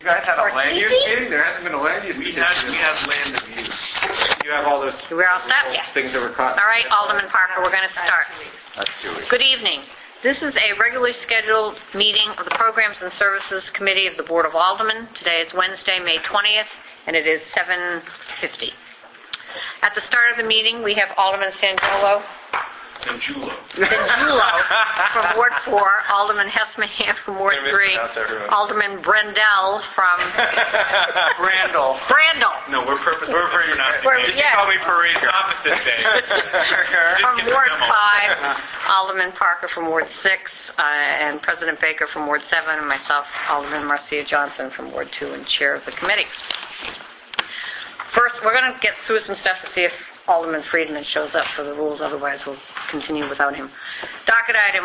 You guys had a land use meeting? There hasn't been a land use meeting. We have land abuse. You have all those We're all set? Yeah. things that were caught. All right, Alderman Parker, we're going to start. That's 2 weeks. Good evening. This is a regularly scheduled meeting of the Programs and Services Committee of the Board of Aldermen. Today is Wednesday, May 20th, and it is 7:50. At the start of the meeting, we have Alderman Sanjulo from Ward 4, Alderman Hesmahan from Ward 3, Alderman Brendel from Brandel. No, we're purposely pronouncing it. Yeah. You call me Parade opposite day. From Ward 5, Alderman Parker from Ward 6, and President Baker from Ward 7, and myself, Alderman Marcia Johnson from Ward 2, and Chair of the committee. First, we're going to get through some stuff to see if Alderman Friedman shows up for the rules, otherwise we'll continue without him. Docket item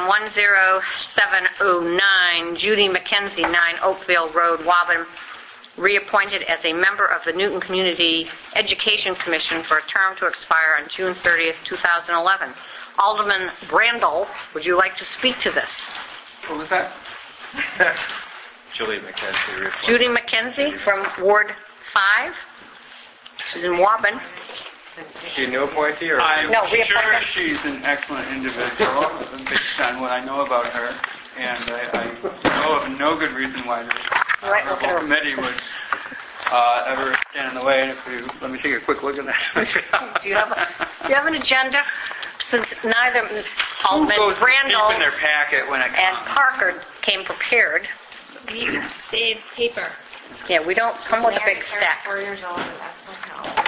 10709, Judy McKenzie, 9 Oakville Road, Waban, reappointed as a member of the Newton Community Education Commission for a term to expire on June 30th, 2011. Alderman Brandel, would you like to speak to this? What was that? Judy McKenzie. Judy McKenzie from Ward 5. She's in Waban. Is she a new appointee or? I'm No, we sure appointed. she's an excellent individual based on what I know about her, and I know of no good reason why this honorable committee would ever stand in the way. Let me take a quick look at that. Do you have an agenda? Since neither Alderman Brandel in their packet when I come. and Parker came prepared. We save paper. Yeah, we don't come with a big stack. 4 years old, and that's what helps.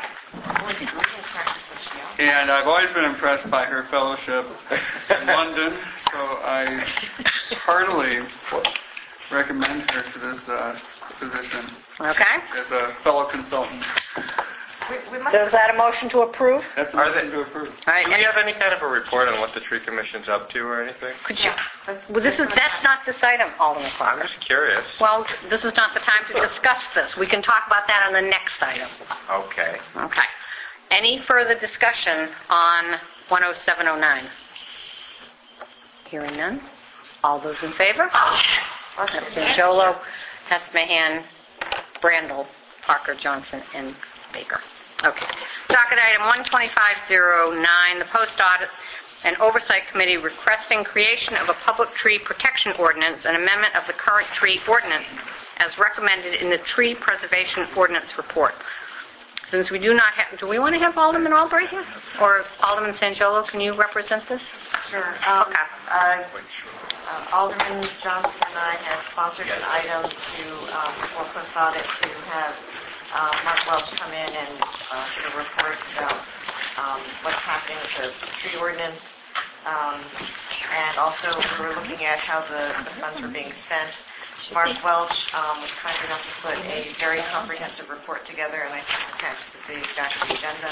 And I've always been impressed by her fellowship in London, so I heartily recommend her to this position Okay. as a fellow consultant. Is that a motion to approve? That's a motion to approve. All right. Do we have any kind of a report on what the tree commission's up to or anything? Could you? Well, that's not this item, Alderman I'm Parker. just curious. Well, this is not the time to discuss this. We can talk about that on the next item. Okay. Okay. Any further discussion on 10709? Hearing none. All those in favor? Jolo, Hesmahan, Brandel, Parker, Johnson, and Baker. Okay. Docket item 12509, the Post Audit and Oversight Committee requesting creation of a public tree protection ordinance and amendment of the current tree ordinance as recommended in the Tree Preservation Ordinance Report. Since we do not have, do we want to have Alderman Albright here? Or Alderman Sanjulo, can you represent this? Sure. Okay. Alderman Johnson and I had sponsored an item for Post Audit to have Mark Welch come in and give a report about what's happening with the tree ordinance. And also we were looking at how the funds were being spent. Mark Welch was kind enough to put a very comprehensive report together, and I sent the text at the back of the agenda.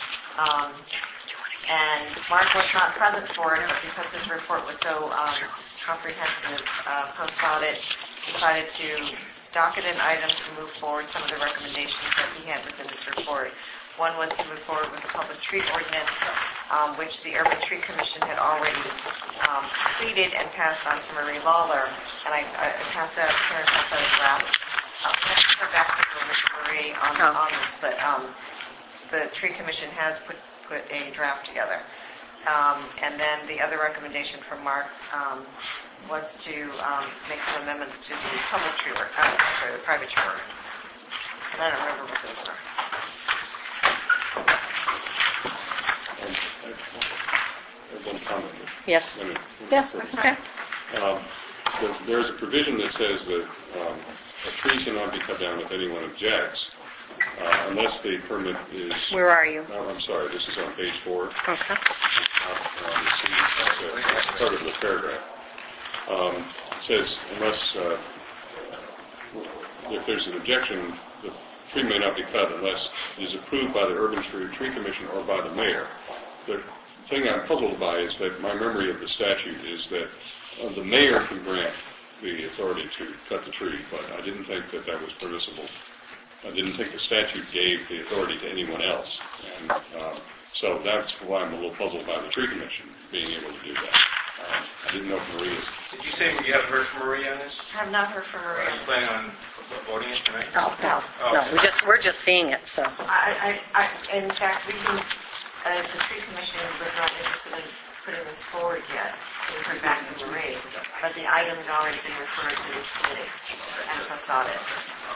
And Mark was not present for it, but because his report was so comprehensive, Post Audit decided to docket an item to move forward some of the recommendations that he had within his report. One was to move forward with the public tree ordinance, which the Urban Tree Commission had already completed and passed on to Marie Lawler. And I passed that, Karen passed that as draft. I'll come back to Marie on this, but the Tree Commission has put a draft together. And then the other recommendation from Mark was to make some amendments to the public tree the private tree ordinance. And I don't remember what those were. One comment. Yes. Yes, okay. There's a provision that says that a tree cannot be cut down if anyone objects, unless the permit is... Where are you? I'm sorry, this is on page 4. Okay. That's part of the paragraph. It says, unless, if there's an objection, the tree may not be cut unless it is approved by the Urban Tree Commission or by the mayor. The thing I'm puzzled by is that my memory of the statute is that the mayor can grant the authority to cut the tree, but I didn't think that that was permissible. I didn't think the statute gave the authority to anyone else. And so that's why I'm a little puzzled by the Tree Commission being able to do that. I didn't know Maria. Did you say you haven't heard from Maria on this? I have not heard from Maria. Are you planning on Voting it tonight? Oh, no, we're just seeing it, so. In fact, we can, the tree commission was not interested in putting this forward yet, so we heard back from Marie, but the item had already been referred to this committee and posted it.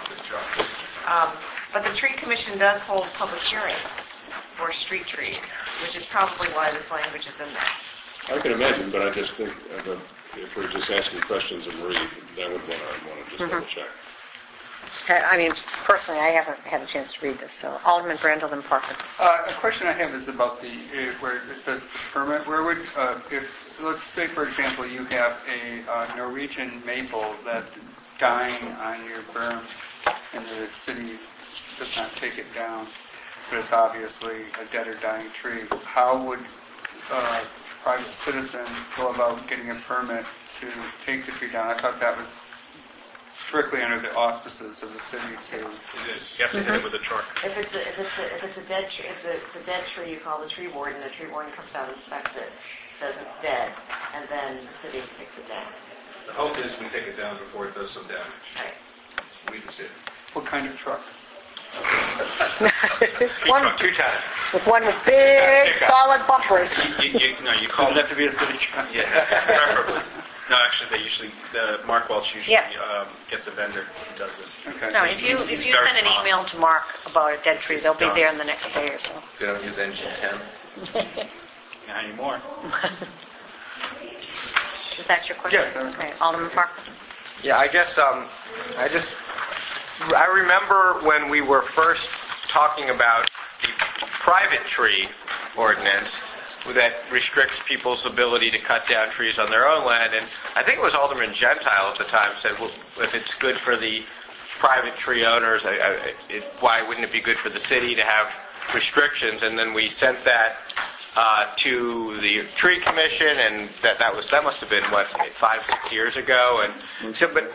But the tree commission does hold public hearings for street trees, which is probably why this language is in there. I can imagine, but I just think if we're just asking questions of Marie, that would want to just double check. I mean, personally, I haven't had a chance to read this, so Alderman Brandel and Parker. A question I have is about the where it says permit. Where would, if let's say for example you have a Norwegian maple that's dying on your berm, and the city does not take it down, but it's obviously a dead or dying tree. How would a private citizen go about getting a permit to take the tree down? I thought that was strictly under the auspices of the city to. It is. You have to hit it with a truck. If it's a dead tree, you call the tree warden. The tree warden comes out and inspects it, says it's dead, and then the city takes it down. The hope is we take it down before it does some damage. Right. We can see it. What kind of truck? Two times. With one with big, solid bumpers. You call Does it have to be a city truck? Yeah, preferably. No, actually, Mark Welch usually gets a vendor who does it. Okay. No, if you He's send very an calm. email to Mark about a dead tree, they'll be done. there in the next day or so. They don't use engine 10. Not anymore. Is that your question? Yes. Okay, Alderman Parker. Yeah, I guess I remember when we were first talking about the private tree ordinance that restricts people's ability to cut down trees on their own land, and I think it was Alderman Gentile at the time said, well, if it's good for the private tree owners, why wouldn't it be good for the city to have restrictions? And then we sent that to the tree commission, and that must have been 5-6 years ago. And so, but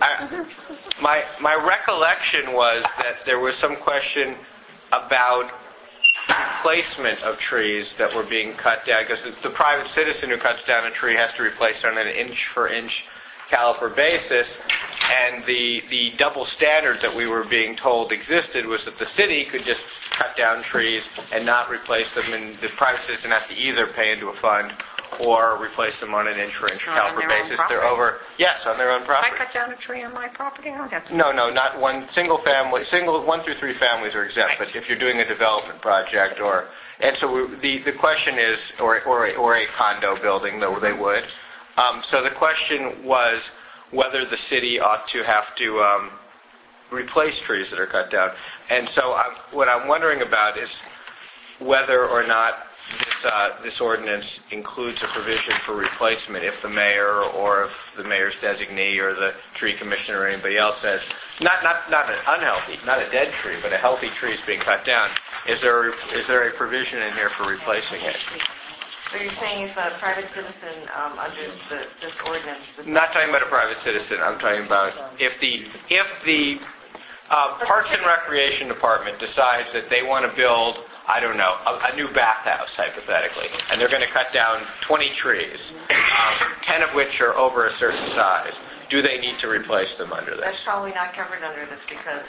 my recollection was that there was some question about replacement of trees that were being cut down, because the private citizen who cuts down a tree has to replace it on an inch-for-inch caliper basis, and the double standard that we were being told existed was that the city could just cut down trees and not replace them, and the private citizen has to either pay into a fund or replace them on an inch-for-inch On caliper their own basis. property? They're over, yes, on their own If property. I cut down a tree on my property, I don't have to. No, not one single family. 1 through 3 families are exempt, Right. but if you're doing a development project and so the question is, or a condo building, though they would. So the question was whether the city ought to have to replace trees that are cut down. And so what I'm wondering about is whether or not this ordinance includes a provision for replacement if the mayor or if the mayor's designee or the tree commissioner or anybody else says, not an unhealthy, not a dead tree, but a healthy tree is being cut down. Is there a provision in here for replacing it? So you're saying if a private citizen under this ordinance... I'm not talking about a private citizen. I'm talking about if the Parks and Recreation Department decides that they want to build, I don't know, a new bathhouse, hypothetically, and they're going to cut down 20 trees, 10 of which are over a certain size. Do they need to replace them under this? That's probably not covered under this because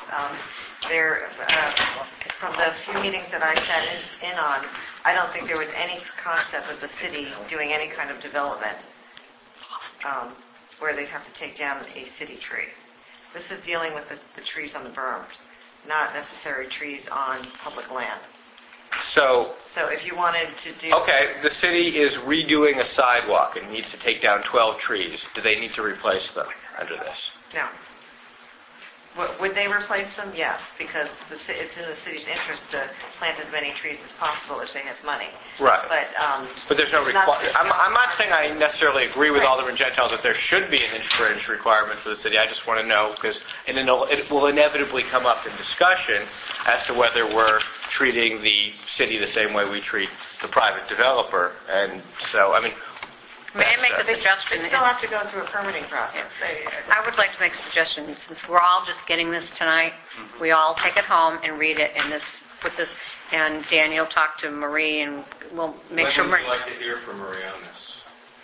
from the few meetings that I sat in on, I don't think there was any concept of the city doing any kind of development where they'd have to take down a city tree. This is dealing with the trees on the berms, not necessarily trees on public land. So if you wanted to do... Okay, the city is redoing a sidewalk and needs to take down 12 trees. Do they need to replace them under this? No. Would they replace them? Yes, because it's in the city's interest to plant as many trees as possible if they have money. Right. But there's no it's not- requirement. I'm not saying I necessarily agree with Alderman Gentile that there should be an inch-for-inch requirement for the city. I just want to know, because it will inevitably come up in discussion as to whether we're treating the city the same way we treat the private developer. And so, I mean... May I make a They suggestion? still have to go through a permitting process. I would like to make a suggestion. Since we're all just getting this tonight, we all take it home and read it and put this, and Daniel talk to Marie and we'll make sure When Marie... would you like to hear from Marie on this?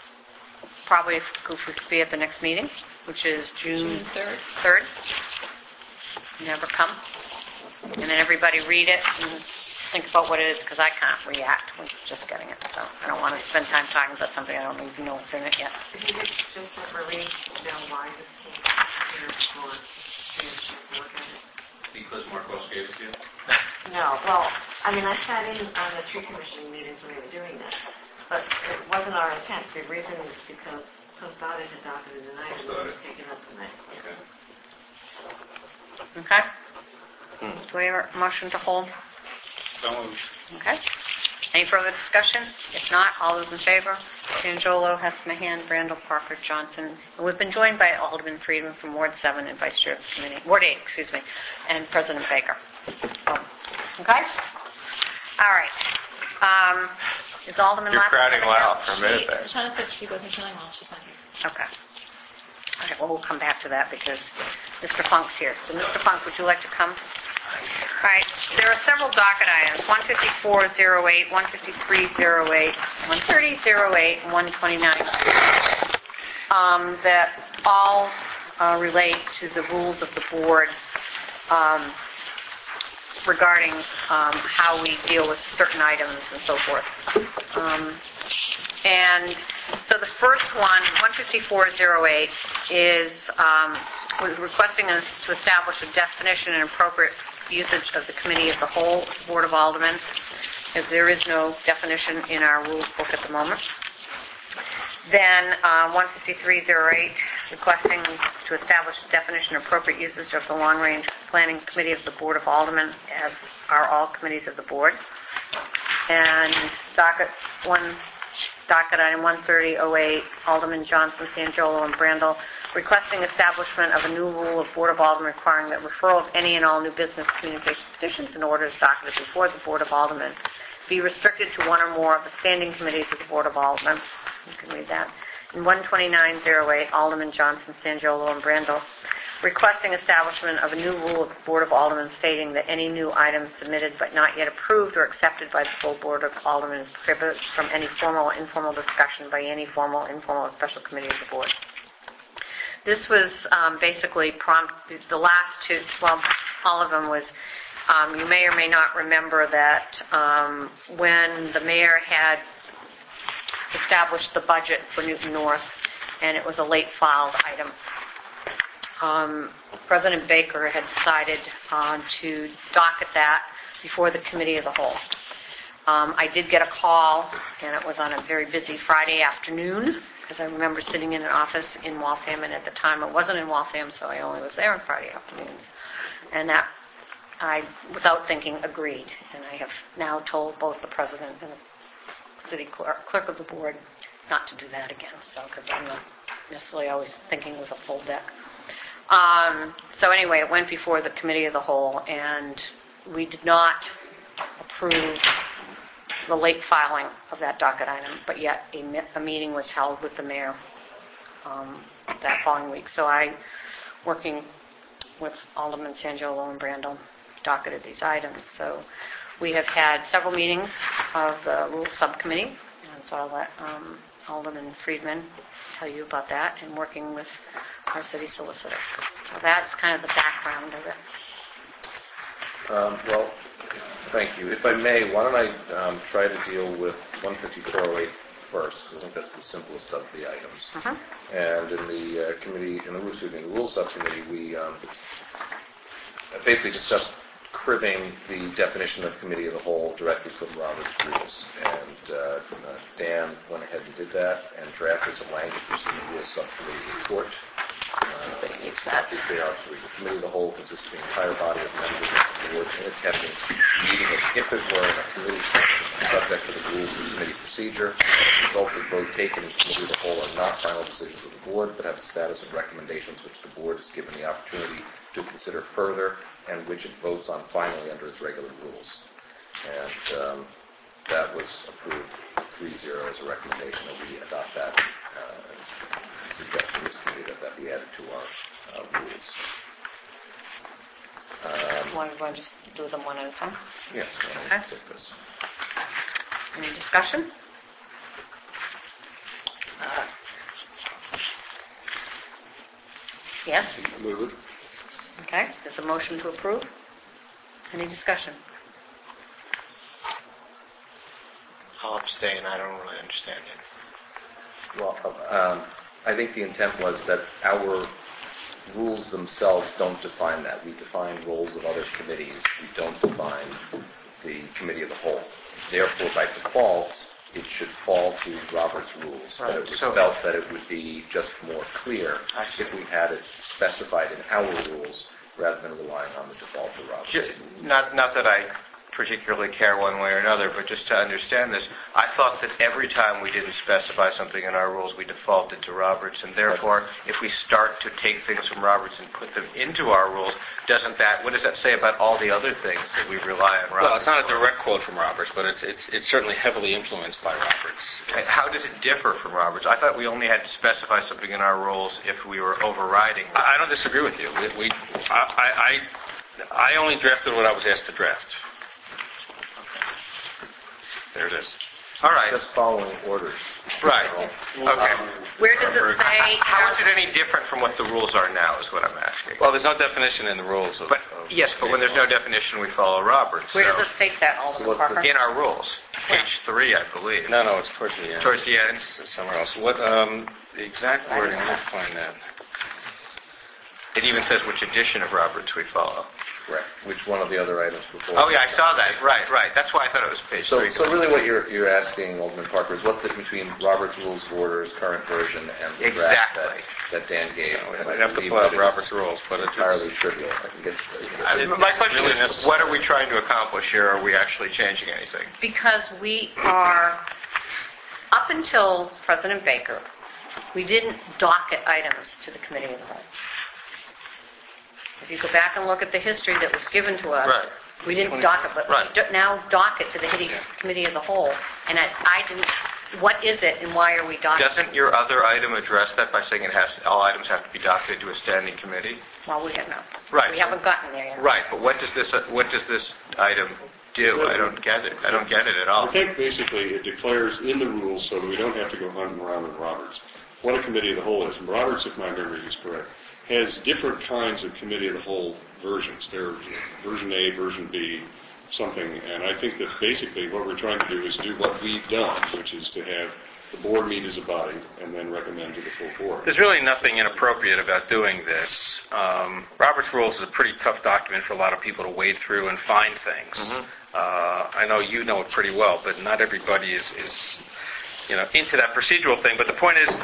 Probably if we could be at the next meeting, which is June 3rd. never come. And then everybody read it and think about what it is, because I can't react with just getting it. So I don't want to spend time talking about something I don't even know what's in it yet. If you could just let Marie know why this came here for students to look at it. Because Mark Welch gave it to you? No, well, I mean, I sat in on the tree commission meetings when they were doing that, but it wasn't our intent. The reason is because post-audit had docketed tonight and it was taken up tonight. Okay? Do we have a motion to hold? So moved. Okay. Any further discussion? If not, all those in favor? Sanjolo, Hess Mahan, Brandel, Parker, Johnson. And we've been joined by Alderman Friedman from Ward 7 and Vice Chair of the Committee, Ward 8, and President Baker. Okay? All right. Is Alderman You're Lapp crowding coming loud out? for a minute there. Tana said she wasn't feeling well. She's not here. Okay. All right, well, we'll come back to that because Mr. Funk's here. So, Mr. Funk, would you like to come? All right, there are several docket items, 15408, 15308, 13008, and 129, that all relate to the rules of the board regarding how we deal with certain items and so forth. And so the first one, 15408, is was requesting us to establish a definition and appropriate usage of the committee of the whole Board of Aldermen, as there is no definition in our rules book at the moment. Then 15308, requesting to establish a definition and appropriate usage of the long-range planning committee of the Board of Aldermen, as are all committees of the board. And docket item 13008, Alderman Johnson, Sanjolo, and Brandel, requesting establishment of a new rule of Board of Aldermen requiring that referral of any and all new business communication petitions and orders docketed before the Board of Aldermen be restricted to one or more of the standing committees of the Board of Aldermen. You can read that. In 12908, Alderman Johnson, Sanjolo, and Brandel, requesting establishment of a new rule of the Board of Aldermen stating that any new items submitted but not yet approved or accepted by the full Board of Aldermen is prohibited from any formal or informal discussion by any formal, informal, or special committee of the Board. This was basically the last two, well, all of them was, you may or may not remember that when the mayor had established the budget for Newton North, and it was a late filed item, President Baker had decided to docket that before the committee of the whole. I did get a call, and it was on a very busy Friday afternoon, because I remember sitting in an office in Waltham, and at the time it wasn't in Waltham, so I only was there on Friday afternoons. And that I, without thinking, agreed. And I have now told both the president and the city clerk of the board not to do that again, so because I'm not necessarily always thinking with a full deck. So anyway, it went before the committee of the whole, and we did not approve the late filing of that docket item, but yet a meeting was held with the mayor that following week. So I, working with Alderman Sanjolo and Brandel, docketed these items. So we have had several meetings of the Rules Subcommittee, and so I'll let Alderman Friedman tell you about that, and working with our city solicitor. So that's kind of the background of it. Well, thank you. If I may, why don't I try to deal with 15408 first, because I think that's the simplest of the items. And in the Rules Subcommittee, we basically discussed cribbing the definition of committee of the whole directly from Robert's rules. And Dan went ahead and did that and drafted some language in the Rules Subcommittee report. The committee of the whole consists of the entire body of members of the board in attendance, meeting as if it were in a committee session, subject to the rules of the committee procedure. Results of vote taken in committee of the whole are not final decisions of the board, but have the status of recommendations which the board is given the opportunity to consider further and which it votes on finally under its regular rules. And that was approved 3-0 as a recommendation that we adopt that and suggest to this committee that be added to our rules. Want to just do them one at a time? Yes, Okay. take this. Any discussion? Yes? Move it. Okay, there's a motion to approve. Any discussion? I'll abstain. I don't really understand it. Well, I think the intent was that our rules themselves don't define that. We define roles of other committees. We don't define the committee of the whole. Therefore, by default, it should fall to Robert's rules. Right. But it was felt that it would be just more clear if we had it specified in our rules rather than relying on the default of Robert's. Not that I particularly care one way or another, but just to understand this, I thought that every time we didn't specify something in our rules, we defaulted to Roberts, and therefore, if we start to take things from Roberts and put them into our rules, what does that say about all the other things that we rely on Roberts? Well, it's not a direct quote from Roberts, but it's certainly heavily influenced by Roberts. And how does it differ from Roberts? I thought we only had to specify something in our rules if we were overriding Roberts. I don't disagree with you. I only drafted what I was asked to draft. There it is. All right. Just following orders. Right. Okay. Where does it say? How is it any different from what the rules are now is what I'm asking. Well, there's no definition in the rules. Yes, but when there's no definition, we follow Roberts. Where does it state that, Alderman Parker? In our rules. Page 3, I believe. No, it's towards the end. Towards the end? It's somewhere else. What, the exact wording, let me find that. It even says which edition of Roberts we follow. Correct. Which one of the other items before? Oh, yeah, I saw that. Right. That's why I thought it was page 3. So really what you're asking, Alderman Parker, is what's the difference between Robert's Rules of Order's current version and the draft that Dan gave? I have to pull out Robert's Rules, but it's entirely trivial. I can get my question is, what are we trying to accomplish here? Are we actually changing anything? Because we are, up until President Baker, we didn't docket items to the Committee of the Whole. If you go back and look at the history that was given to us, we didn't docket, but we now docket to the Committee of the Whole. And I didn't. What is it, and why are we docketing? Doesn't your other item address that by saying all items have to be docketed to a standing committee? Well, we have not. Right. We haven't gotten there yet. Right, but what does this item do? I don't get it. I don't get it at all. I think basically it declares in the rules so that we don't have to go hunting around with Roberts what a committee of the whole is. And Roberts, if my memory is correct, has different kinds of committee of the whole versions. There's version A, version B, something. And I think that basically what we're trying to do is do what we've done, which is to have the board meet as a body and then recommend to the full board. There's really nothing inappropriate about doing this. Robert's Rules is a pretty tough document for a lot of people to wade through and find things. Mm-hmm. I know you know it pretty well, but not everybody is into that procedural thing. But the point is,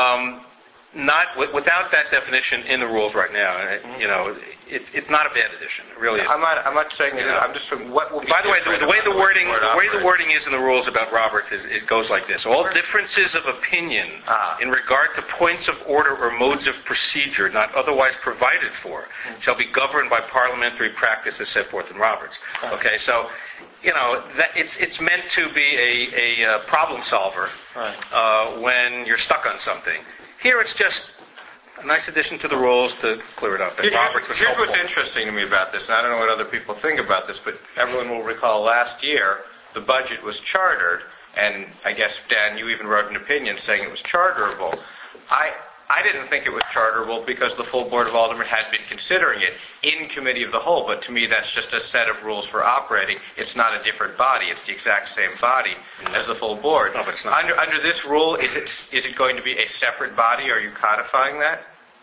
without that definition in the rules right now, it's not a bad addition. It really is. I'm not saying it is. I'm just saying what will be. By the way, the way the wording is in the rules about Roberts is it goes like this: all differences of opinion in regard to points of order or modes of procedure not otherwise provided for shall be governed by parliamentary practice as set forth in Roberts. Okay, so that it's meant to be a problem solver when you're stuck on something. Here it's just a nice addition to the rules to clear it up. And Roberts was helpful. Here's what's interesting to me about this, and I don't know what other people think about this, but everyone will recall last year the budget was chartered, and I guess, Dan, you even wrote an opinion saying it was charterable. I didn't think it was charterable because the full Board of Aldermen had been considering it in Committee of the Whole, but to me that's just a set of rules for operating. It's not a different body. It's the exact same body as the full Board. No, but it's not. Under this rule, is it going to be a separate body? Are you codifying that?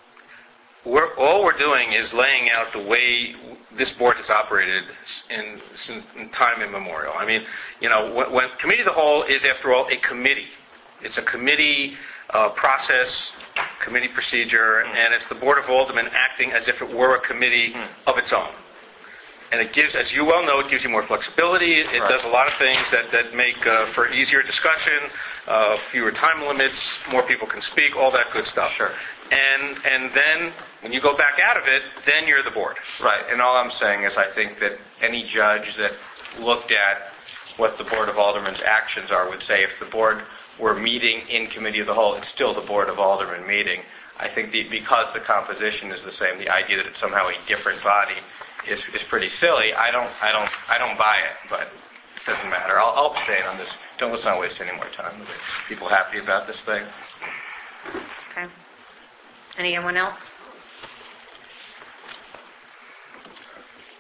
All we're doing is laying out the way this board has operated in time immemorial. I mean, when Committee of the Whole is, after all, a committee. It's a committee process, committee procedure, and it's the Board of Aldermen acting as if it were a committee of its own. And it gives, as you well know, it gives you more flexibility. It does a lot of things that make for easier discussion, fewer time limits, more people can speak, all that good stuff. Sure. And then when you go back out of it, then you're the board. Right. And all I'm saying is I think that any judge that looked at what the Board of Aldermen's actions are would say if the board were meeting in Committee of the Whole, it's still the Board of Aldermen meeting. I think because the composition is the same, the idea that it's somehow a different body is pretty silly. I don't buy it, but it doesn't matter. I'll abstain on this. Let's not waste any more time with it. People happy about this thing? Okay. Anyone else?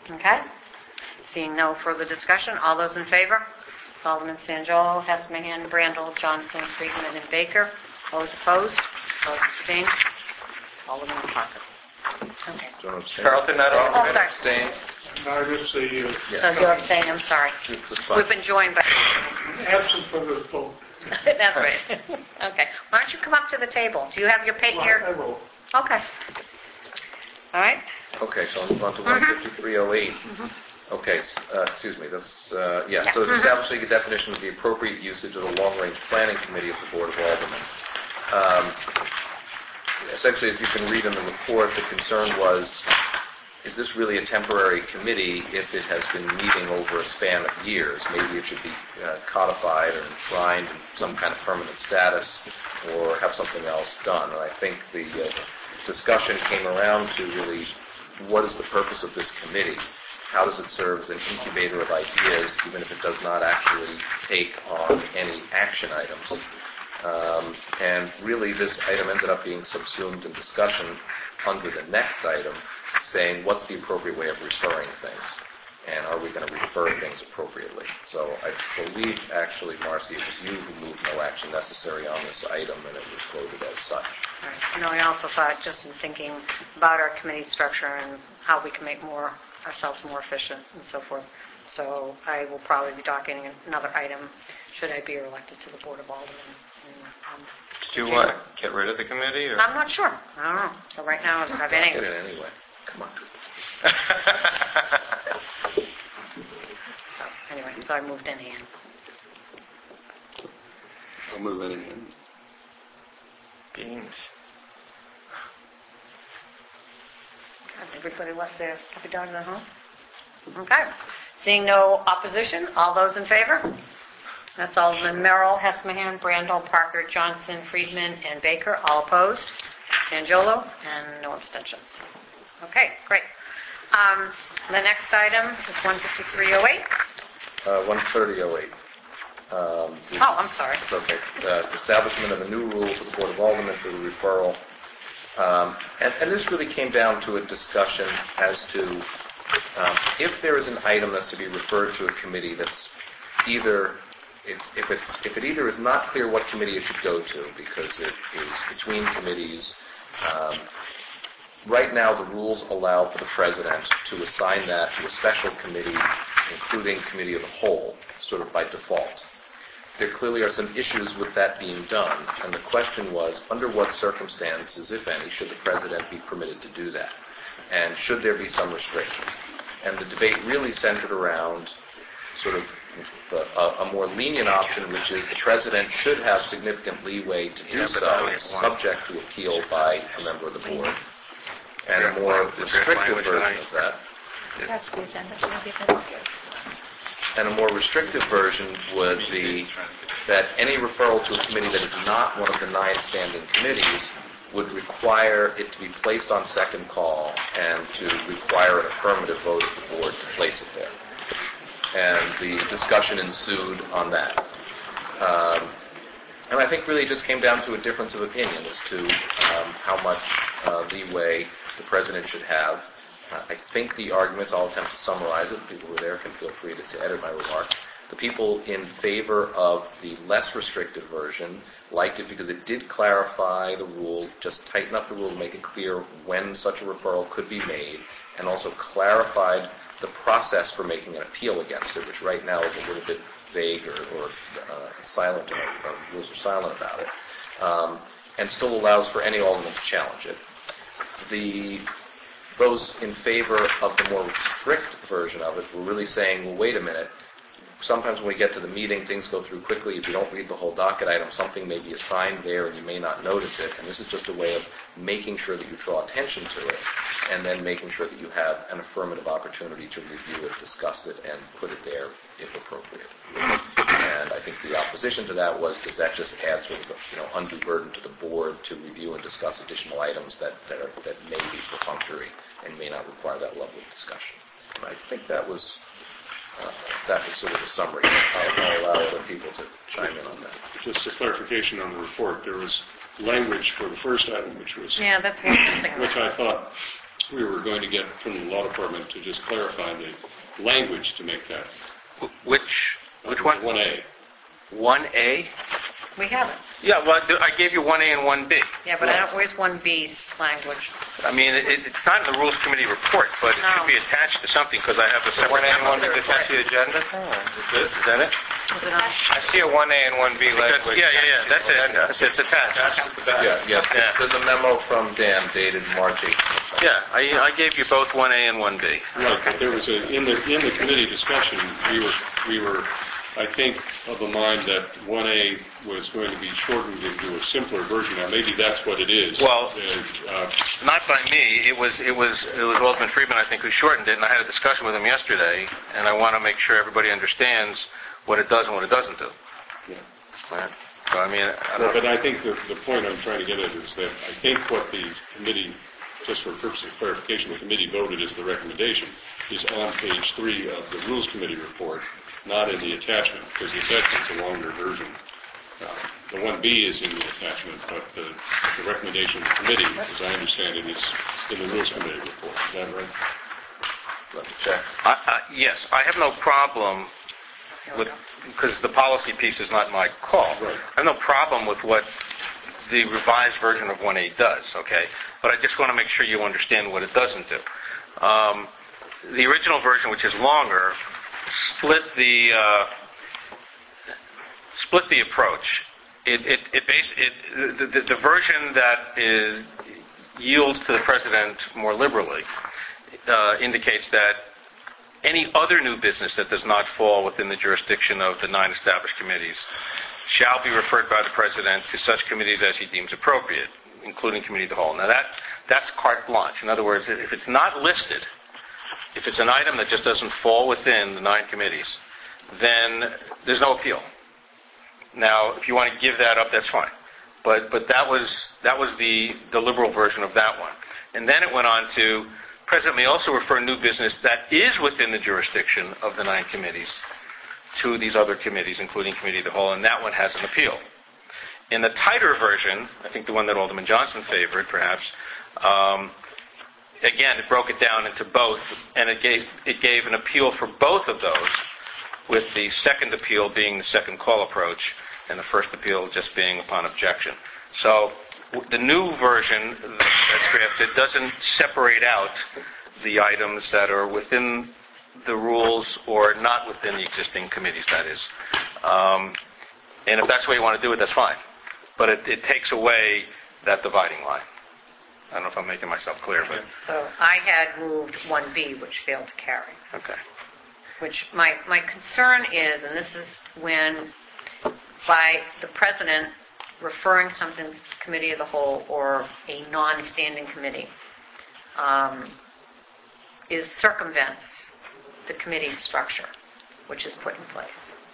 Okay? Seeing no further discussion, all those in favor? Alderman Sanjolo, Hess, Mahan, Brandel, Johnson, Friedman, and Baker. Those opposed? Those abstained? Alderman Parker. Okay. Don't abstain. Carlton, not Oh, alternate, sorry. abstain. I just say So you're abstaining, I'm sorry. That's fine. We've been joined by... absent from the vote. That's right. Okay. Why don't you come up to the table? Do you have your paper here? I will. Okay. All right. Okay, so I'll move on to 15308. Okay, excuse me, this, so it's establishing a definition of the appropriate usage of the Long-Range Planning Committee of the Board of Aldermen. Essentially, as you can read in the report, the concern was, is this really a temporary committee if it has been meeting over a span of years? Maybe it should be codified or enshrined in some kind of permanent status or have something else done. And I think the discussion came around to really, what is the purpose of this committee? How does it serve as an incubator of ideas, even if it does not actually take on any action items? And really, this item ended up being subsumed in discussion under the next item, saying what's the appropriate way of referring things, and are we going to refer things appropriately? So I believe, actually, Marcy, it was you who moved no action necessary on this item, and it was voted as such. Right. No, I also thought, just in thinking about our committee structure and how we can make ourselves more efficient and so forth. So I will probably be docketing another item should I be elected to the Board of Aldermen. Do you want to get rid of the committee? Or? I'm not sure. I don't know. So right now, I don't have any. Get it anyway. Come on. Anyway, so I moved in hand. I'll move any in. Beans. Everybody left their happy dogs at home? Okay. Seeing no opposition, all those in favor? That's Alderman Merrill, Hess, Mahan, Brandel, Parker, Johnson, Friedman, and Baker. All opposed? Sanjolo, and no abstentions. Okay, great. The next item is 15308. 13008. I'm sorry. It's okay. Establishment of a new rule for the Board of Aldermen for the referral. And this really came down to a discussion as to if there is an item that's to be referred to a committee that's either if it either is not clear what committee it should go to because it is between committees. Right now, the rules allow for the president to assign that to a special committee, including committee of the whole, sort of by default. There clearly are some issues with that being done, and the question was, under what circumstances, if any, should the president be permitted to do that? And should there be some restriction? And the debate really centered around sort of a more lenient option, which is the president should have significant leeway to do so, subject to appeal by a member of the board. And a more restrictive version of that. That's the agenda. Do you have the agenda? And a more restrictive version would be that any referral to a committee that is not one of the 9 standing committees would require it to be placed on second call and to require an affirmative vote of the board to place it there. And the discussion ensued on that. And I think really it just came down to a difference of opinion as to how much leeway the president should have. I think the arguments, I'll attempt to summarize it. People who are there can feel free to edit my remarks. The people in favor of the less restrictive version liked it because it did clarify the rule, just tighten up the rule to make it clear when such a referral could be made, and also clarified the process for making an appeal against it, which right now is a little bit vague or silent, rules are silent about it, and still allows for any alderman to challenge it. Those in favor of the more strict version of it were really saying, well, wait a minute, sometimes when we get to the meeting, things go through quickly. If you don't read the whole docket item, something may be assigned there and you may not notice it. And this is just a way of making sure that you draw attention to it and then making sure that you have an affirmative opportunity to review it, discuss it, and put it there if appropriate. And I think the opposition to that was, does that just add sort of undue burden to the board to review and discuss additional items that may be perfunctory and may not require that level of discussion? And I think that was sort of the summary. I'll allow other people to chime in on that. Just a clarification on the report. There was language for the first item, which was Yeah, that's interesting. which I thought we were going to get from the law department to just clarify the language to make that. Which one? 1A. 1A? We haven't. Yeah, well, I gave you 1A and 1B. Yeah, but I don't, where's 1B's language? I mean, it's not in the Rules Committee report, but it should be attached to something because I have a separate... 1A and 1B attached to the agenda? Is that it? Is it on? I see a 1A and 1B language. Yeah, that's it. It's attached. Yeah. There's a memo from Dan dated March 18th. Yeah, I gave you both 1A and 1B. Right, but there was in the committee discussion, we were, I think, of the mind that 1A was going to be shortened into a simpler version. Now, maybe that's what it is. Well, not by me. It was Alderman Friedman, I think, who shortened it, and I had a discussion with him yesterday, and I want to make sure everybody understands what it does and what it doesn't do. Yeah. Right? So, I mean... But I think the point I'm trying to get at is that I think what the committee, just for purpose of clarification, the committee voted as the recommendation is on page 3 of the Rules Committee report, not in the attachment, because the attachment's a longer version. The 1B is in the attachment, but the recommendation of the committee, as I understand it, is in the Rules Committee report. Is that right? Let me check. Yes, I have no problem with, because the policy piece is not my call. Right. I have no problem with what the revised version of 1A does, okay? But I just want to make sure you understand what it doesn't do. The original version, which is longer, split the approach. The version that yields to the president more liberally indicates that any other new business that does not fall within the jurisdiction of the 9 established committees shall be referred by the president to such committees as he deems appropriate, including committee of the whole. Now that's carte blanche. In other words, if it's not listed, if it's an item that just doesn't fall within the 9 committees, then there's no appeal. Now, if you want to give that up, that's fine. But that was the liberal version of that one. And then it went on to, President may also refer new business that is within the jurisdiction of the 9 committees to these other committees, including committee of the whole, and that one has an appeal. In the tighter version, I think the one that Alderman Johnson favored, perhaps, again, it broke it down into both, and it gave an appeal for both of those, with the second appeal being the second call approach, and the first appeal just being upon objection. So the new version that's drafted doesn't separate out the items that are within the rules or not within the existing committees, that is. And if that's the way you want to do it, that's fine. But it takes away that dividing line. I don't know if I'm making myself clear, but... So I had moved 1B, which failed to carry. Okay. Which my concern is, and this is when, by the president referring something to the committee of the whole or a non-standing committee, is circumvents the committee's structure, which is put in place.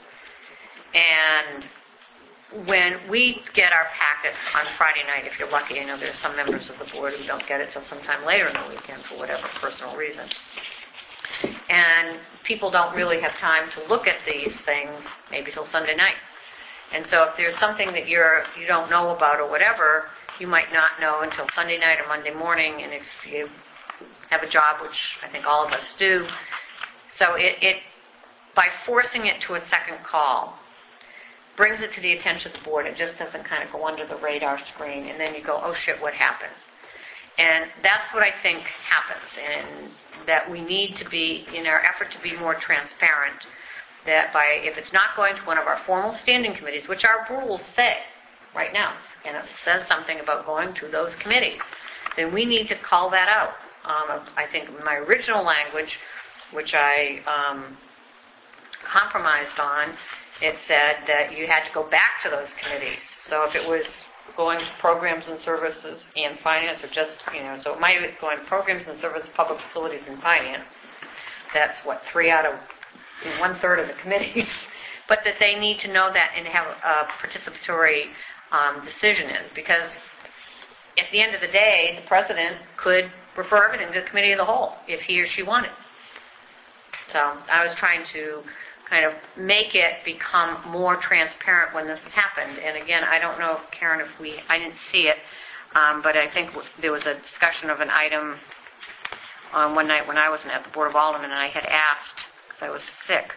And when we get our packet on Friday night, if you're lucky, I know there's some members of the board who don't get it till sometime later in the weekend for whatever personal reason. And people don't really have time to look at these things maybe till Sunday night. And so if there's something that you don't know about or whatever, you might not know until Sunday night or Monday morning. And if you have a job, which I think all of us do, so it by forcing it to a second call, brings it to the attention of the board. It just doesn't kind of go under the radar screen, and then you go, oh shit, what happened? And that's what I think happens, and that we need to be, in our effort to be more transparent, that if it's not going to one of our formal standing committees, which our rules say right now, and it says something about going to those committees, then we need to call that out. I think my original language, which I compromised on, it said that you had to go back to those committees. So if it was going to programs and services and finance, or just, so it might have been going to programs and services, public facilities, and finance. That's what, 3 out of 1/3 of the committees. But that they need to know that and have a participatory decision in. Because at the end of the day, the president could refer everything to the committee of the whole if he or she wanted. So I was trying to kind of make it become more transparent when this has happened. And again, I don't know, Karen, I didn't see it, but I think there was a discussion of an item one night when I wasn't at the Board of Aldermen, and I had asked, because I was sick,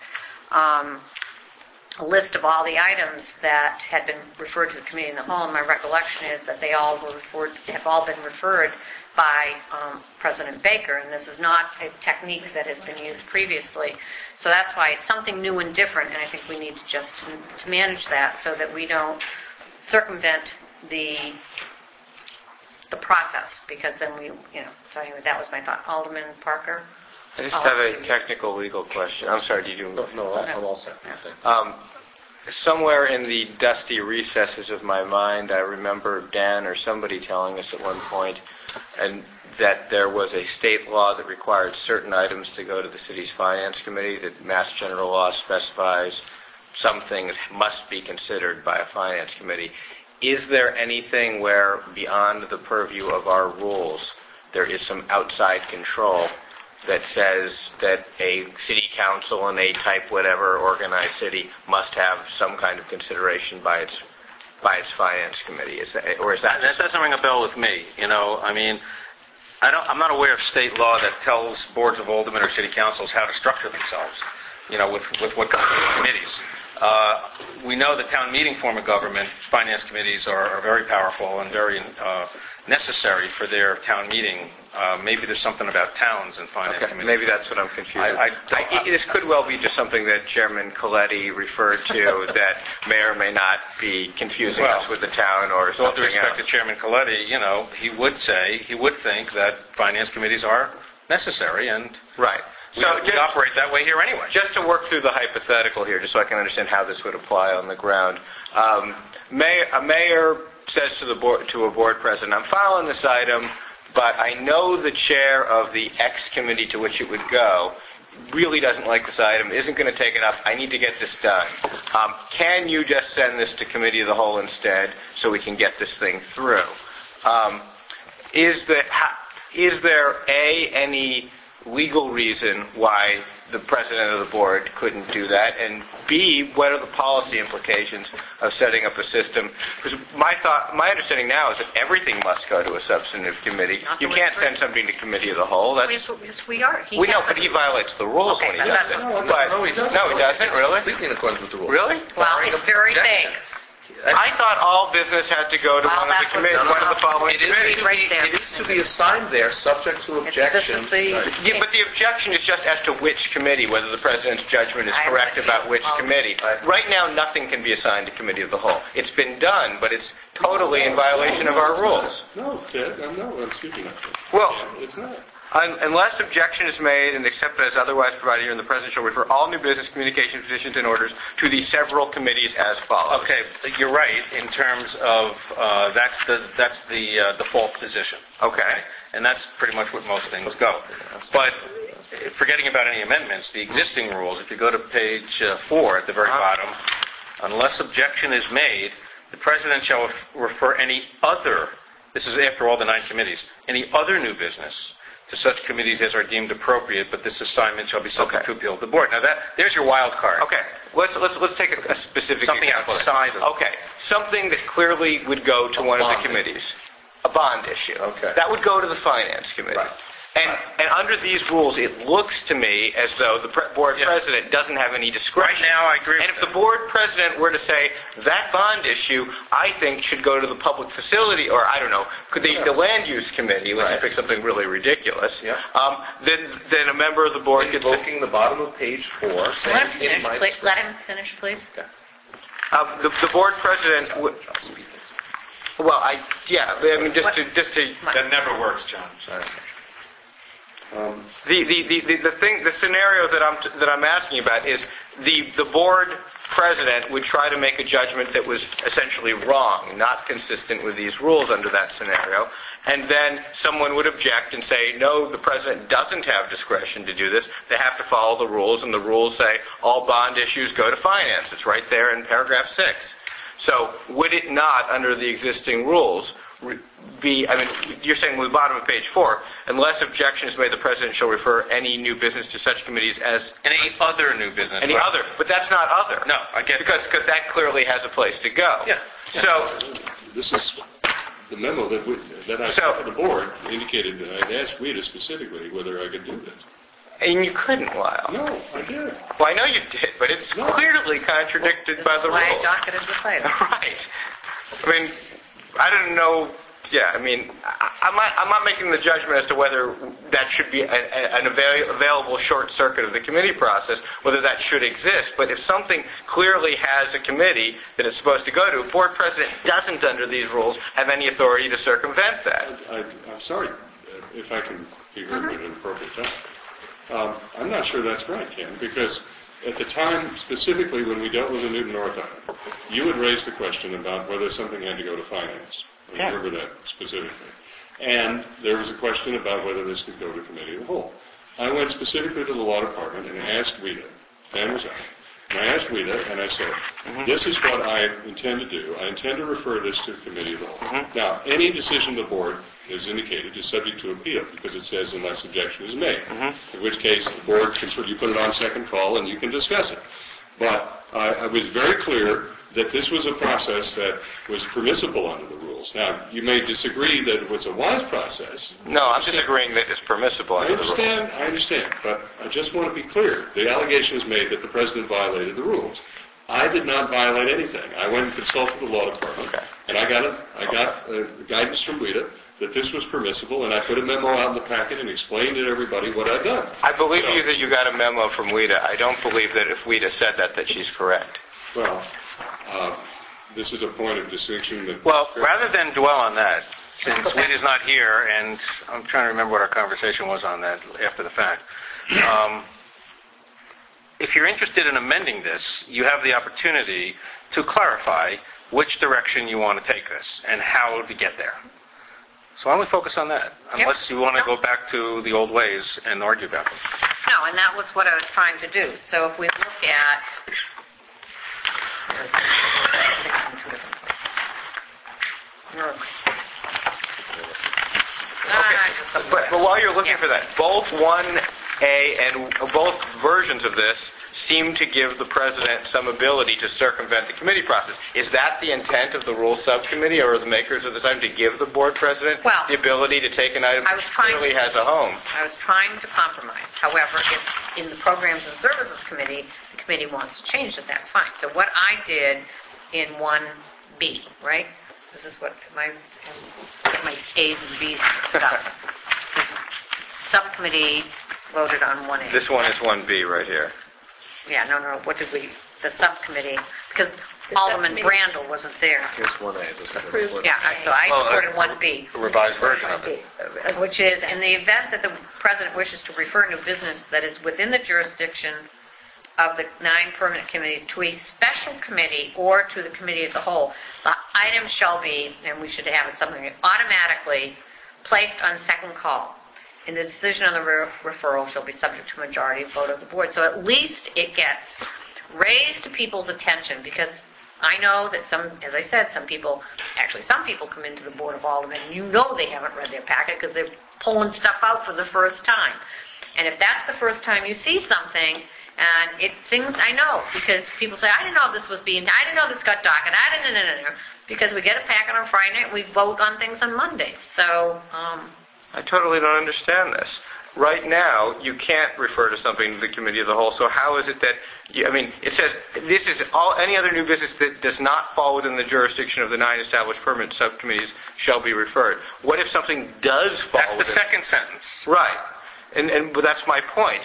a list of all the items that had been referred to the committee in the whole, and my recollection is that they have all been referred by President Baker, and this is not a technique that has been used previously. So that's why it's something new and different, and I think we need to just to manage that so that we don't circumvent the process, because then so anyway, that was my thought. Alderman Parker? I just have a technical legal question. I'm sorry, do you do? No, I'm all set. Somewhere in the dusty recesses of my mind, I remember Dan or somebody telling us at one point and that there was a state law that required certain items to go to the city's finance committee, that Mass General Law specifies some things must be considered by a finance committee. Is there anything where, beyond the purview of our rules, there is some outside control that says that a city council in a type whatever organized city must have some kind of consideration by its finance committee? Is that doesn't ring a bell with me? I'm not aware of state law that tells boards of aldermen or city councils how to structure themselves. With what committees. We know the town meeting form of government. Finance committees are very powerful and very necessary for their town meeting. Maybe there's something about towns and finance committees. Maybe that's what I'm confused. This could well be just something that Chairman Coletti referred to that may or may not be confusing us with the town or something else. With all due respect to Chairman Coletti, he would think that finance committees are necessary, and right. We operate that way here anyway. Just to work through the hypothetical here, just so I can understand how this would apply on the ground. A mayor says to a board president, I'm filing this item, but I know the chair of the X committee to which it would go really doesn't like this item, isn't going to take it up, I need to get this done. Can you just send this to committee of the whole instead so we can get this thing through? Is there any legal reason why the president of the board couldn't do that? And B, what are the policy implications of setting up a system? Because my understanding now is that everything must go to a substantive committee. You can't send something to committee of the whole. Yes, we are. We know, but he violates the rules when he does it. No, he doesn't. No, he doesn't, really? Completely in accordance with the rules. Really? Well, it's very vague. I thought all business had to go to one of the committees, one of the following committees. It is to be assigned there, subject to objection. Yeah, but the objection is just as to which committee, whether the president's judgment is correct about which committee. Right now, nothing can be assigned to committee of the whole. It's been done, but it's totally in violation of our rules. No, Ted, excuse me. Well, it's not. Unless objection is made and accepted as otherwise provided here, and the President shall refer all new business, communications, petitions, and orders to the several committees as follows. Okay, you're right in terms of that's the default position. Okay. And that's pretty much what most things go. But forgetting about any amendments, the existing rules, if you go to page 4 at the very bottom, unless objection is made, the President shall refer any other, this is after all the 9 committees, any other new business to such committees as are deemed appropriate, but this assignment shall be subject to appeal to the board. Now there's your wild card. Okay. Let's take a specific something example. Outside of Okay. Something that clearly would go to one of the committees. A bond issue. Okay. That would go to the finance committee. Right. And under these rules, it looks to me as though the board president doesn't have any discretion. Right now, I agree with And if the board president were to say, that bond issue, I think, should go to the public facility, or I don't know, could the land use committee, let's pick something really ridiculous, then a member of the board could say... Invoking the bottom of page 4, saying Let him finish, please. Okay. The board president would... Well, just to... That never works, John. Sorry. The scenario that I'm asking about is the board president would try to make a judgment that was essentially wrong, not consistent with these rules under that scenario, and then someone would object and say, no, the president doesn't have discretion to do this. They have to follow the rules, and the rules say all bond issues go to finance. It's right there in paragraph 6. So would it not, under the existing rules, be, you're saying with the bottom of page 4, unless objection is made, the president shall refer any new business to such committees as... Any other new business. Any other. But that's not other. No, I get Because that clearly has a place to go. Yeah. So... This is the memo that I sent to the board indicated that I'd asked Rita specifically whether I could do this. And you couldn't, Lyle. No, I did. Well, I know you did, but it's clearly contradicted by the rules. Why I docketed the item. Right. I mean, I don't know. Yeah, I mean, I'm not making the judgment as to whether that should be an available short circuit of the committee process, whether that should exist. But if something clearly has a committee that it's supposed to go to, a board president doesn't, under these rules, have any authority to circumvent that. I'm sorry if I can be heard at an appropriate time. I'm not sure that's right, Ken, because at the time, specifically when we dealt with the Newton North item, you had raised the question about whether something had to go to finance. I remember that specifically. And there was a question about whether this could go to committee of the whole. I went specifically to the law department and asked Rita, Dan was out, and I asked Rita and I said, this is what I intend to do. I intend to refer this to committee of the whole. Now, any decision the board has indicated is subject to appeal because it says unless objection is made, in which case the board can you put it on second call and you can discuss it. But I was very clear that this was a process that was permissible under the rules. Now, you may disagree that it was a wise process. No, I'm disagreeing that it's permissible under the rules. I understand, but I just want to be clear. The allegation is made that the president violated the rules. I did not violate anything. I went and consulted the law department, and I got guidance from Rita that this was permissible, and I put a memo out in the packet and explained to everybody what I'd done. I believe you that you got a memo from Rita. I don't believe that if Rita said that she's correct. Well, this is a point of distinction. Well, rather than dwell on that, since Rita's not here, and I'm trying to remember what our conversation was on that after the fact, if you're interested in amending this, you have the opportunity to clarify which direction you want to take this and how to get there. So why don't we focus on that, unless you want to go back to the old ways and argue about them. No, and that was what I was trying to do. So if we look at... But while you're looking for that, both 1A and both versions of this seem to give the president some ability to circumvent the committee process. Is that the intent of the Rules Subcommittee or the makers of the time, to give the board president the ability to take an item that clearly has a home? I was trying to compromise. However, if in the Programs and Services Committee, the committee wants to change it, that's fine. So what I did in 1B, right? This is what my A's and B's stuff. Subcommittee voted on 1A. This one is 1B right here. Yeah, no. What did we? The subcommittee, because Alderman Brandel wasn't there. Here's 1A. Yeah, so I supported 1B. A revised version of it. Which is, in the event that the president wishes to refer new business that is within the jurisdiction of the 9 permanent committees to a special committee or to the committee as a whole, the item shall be, and we should have it something, automatically placed on second call. And the decision on the referral shall be subject to majority vote of the board. So at least it gets raised to people's attention, because I know that as I said, some people come into the Board of Aldermen, and you know they haven't read their packet because they're pulling stuff out for the first time. And if that's the first time you see something, and I know, because people say, I didn't know this got docketed, because we get a packet on Friday night and we vote on things on Monday. So, I totally don't understand this. Right now, you can't refer to something to the committee of the whole. So how is it that, it says this is any other new business that does not fall within the jurisdiction of the 9 established permanent subcommittees shall be referred. What if something does fall within? That's the second sentence. Right. But that's my point.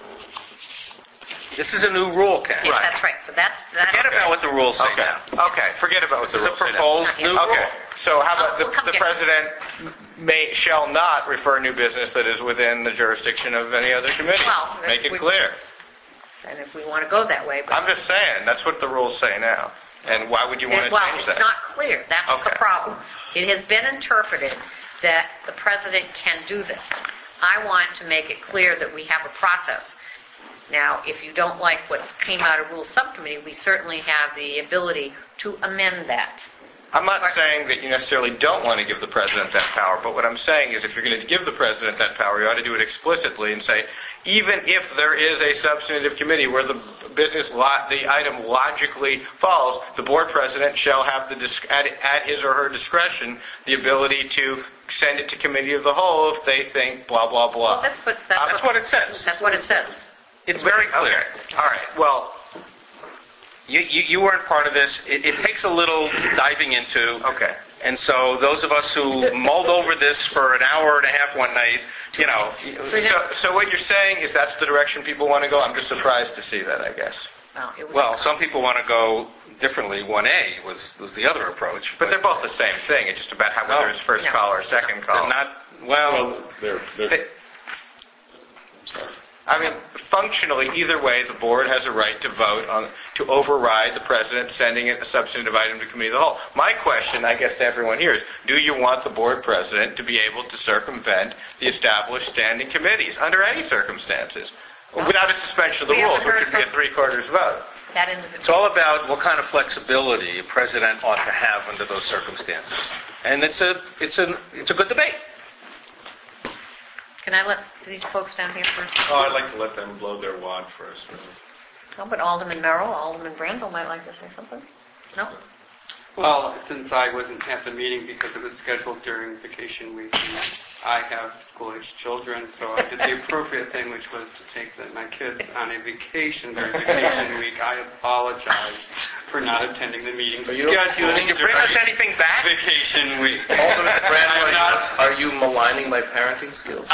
This is a new rule, Ken. Yes, that's right. So that's forget about what the rules say now. Okay, forget about what the rules say now. This is a proposed new rule. So how about the president shall not refer new business that is within the jurisdiction of any other committee? Well, make it clear. And if we want to go that way. But I'm just saying, that's what the rules say now. And why would you want to change that? Well, it's not clear. That's the problem. It has been interpreted that the president can do this. I want to make it clear that we have a process. Now, if you don't like what came out of Rules Subcommittee, we certainly have the ability to amend that. I'm not saying that you necessarily don't want to give the president that power, but what I'm saying is if you're going to give the president that power, you ought to do it explicitly and say, even if there is a substantive committee where the the item logically falls, the board president shall have at his or her discretion the ability to send it to committee of the whole if they think blah blah blah. Well, That's what it says. That's what it says. It's very clear. Okay. All right. Well, You weren't part of this. It takes a little diving into. okay. And so those of us who mulled over this for an hour and a half one night, you know. So what you're saying is that's the direction people want to go? I'm just surprised to see that, I guess. Well, some people want to go differently. 1A was the other approach. But they're both the same thing. It's just about whether it's first call or second call. They're not, They're I'm sorry. I mean, functionally, either way, the board has a right to vote to override the president sending a substantive item to committee of the whole. My question, I guess, to everyone here is, do you want the board president to be able to circumvent the established standing committees under any circumstances, without a suspension of the rules, which would be a three-quarters vote? It's all about what kind of flexibility a president ought to have under those circumstances, and it's a good debate. Can I let these folks down here first? Oh, I'd like to let them blow their wad first. No, but Alderman Merrill, Alderman Brandel might like to say something. No? Well, since I wasn't at the meeting because it was scheduled during vacation week, and I have school-aged children, so I did the appropriate thing, which was to take my kids on a vacation during vacation week. I apologize for not attending the meeting. Did you bring us anything back? Vacation week. Alderman Brandel, are you maligning my parenting skills?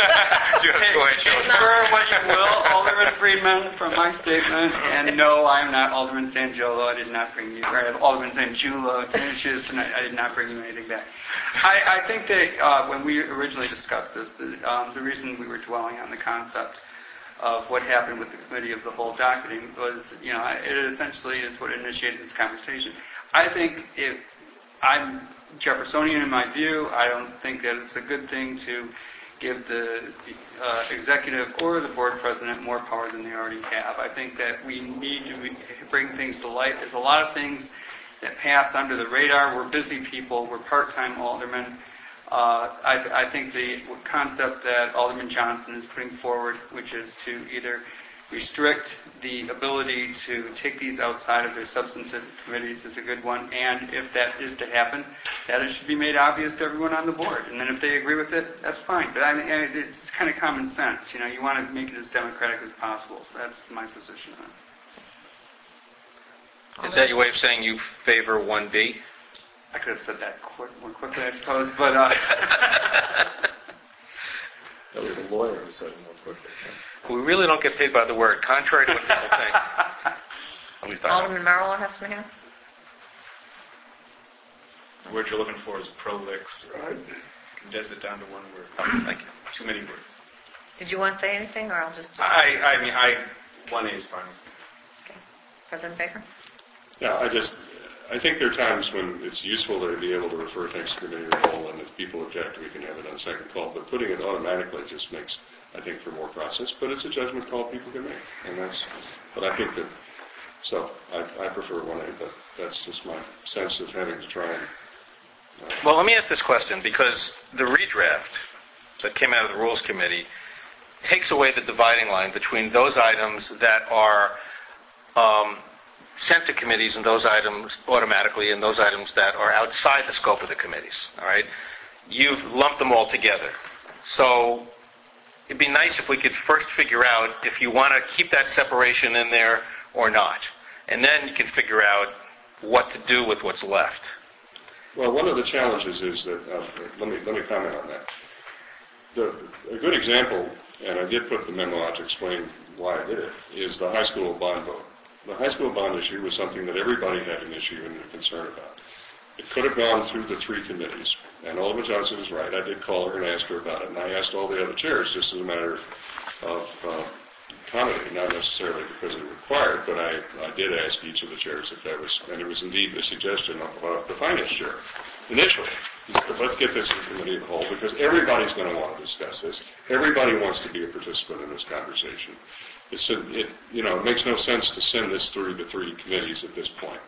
Infer what you will, Alderman Friedman, from my statement. And no, I am not Alderman Sangiolo. I did not bring you, or Alderman Sangiolo finishes tonight. I did not bring you anything back. I think that when we originally discussed this, the reason we were dwelling on the concept of what happened with the committee of the whole docketing was, it essentially is what initiated this conversation. I think if I'm Jeffersonian in my view, I don't think that it's a good thing to give the executive or the board president more power than they already have. I think that we need to bring things to light. There's a lot of things that pass under the radar. We're busy people. We're part-time aldermen. I think the concept that Alderman Johnson is putting forward, which is to either restrict the ability to take these outside of their substantive committees, is a good one. And if that is to happen, that it should be made obvious to everyone on the board. And then if they agree with it, that's fine. But I mean, it's kind of common sense. You want to make it as democratic as possible. So that's my position on it. Is that your way of saying you favor 1B? I could have said that more quickly, I suppose, but... That was the lawyer who said it more quickly. We really don't get paid by the word, contrary to what people think. At least I don't. Alderman Merrill has some hand. The word you're looking for is prolix. Condense it down to one word. Thank you. Too many words. Did you want to say anything, or I'll just... 1A is fine. Okay. President Baker? Yeah, I think there are times when it's useful to be able to refer things to committee of the whole, and if people object, we can have it on second call. But putting it automatically just makes, I think, for more process. But it's a judgment call people can make, and that's. But I think that. So I prefer 1A, but that's just my sense of having to try and. Well, let me ask this question, because the redraft that came out of the Rules Committee takes away the dividing line between those items that are sent to committees and those items automatically and those items that are outside the scope of the committees. All right? You've lumped them all together. So it'd be nice if we could first figure out if you want to keep that separation in there or not. And then you can figure out what to do with what's left. Well, one of the challenges is that, let me comment on that. A good example, and I did put the memo out to explain why I did it, is the high school bond vote. The high school bond issue was something that everybody had an issue and a concern about. It could have gone through the three committees, and Alderman Johnson is right. I did call her and ask her about it, and I asked all the other chairs just as a matter of comedy, not necessarily because it required, but I did ask each of the chairs if that was, and it was indeed a suggestion of the finance chair initially. He said, let's get this in committee of the whole because everybody's going to want to discuss this. Everybody wants to be a participant in this conversation. It makes no sense to send this through the three committees at this point.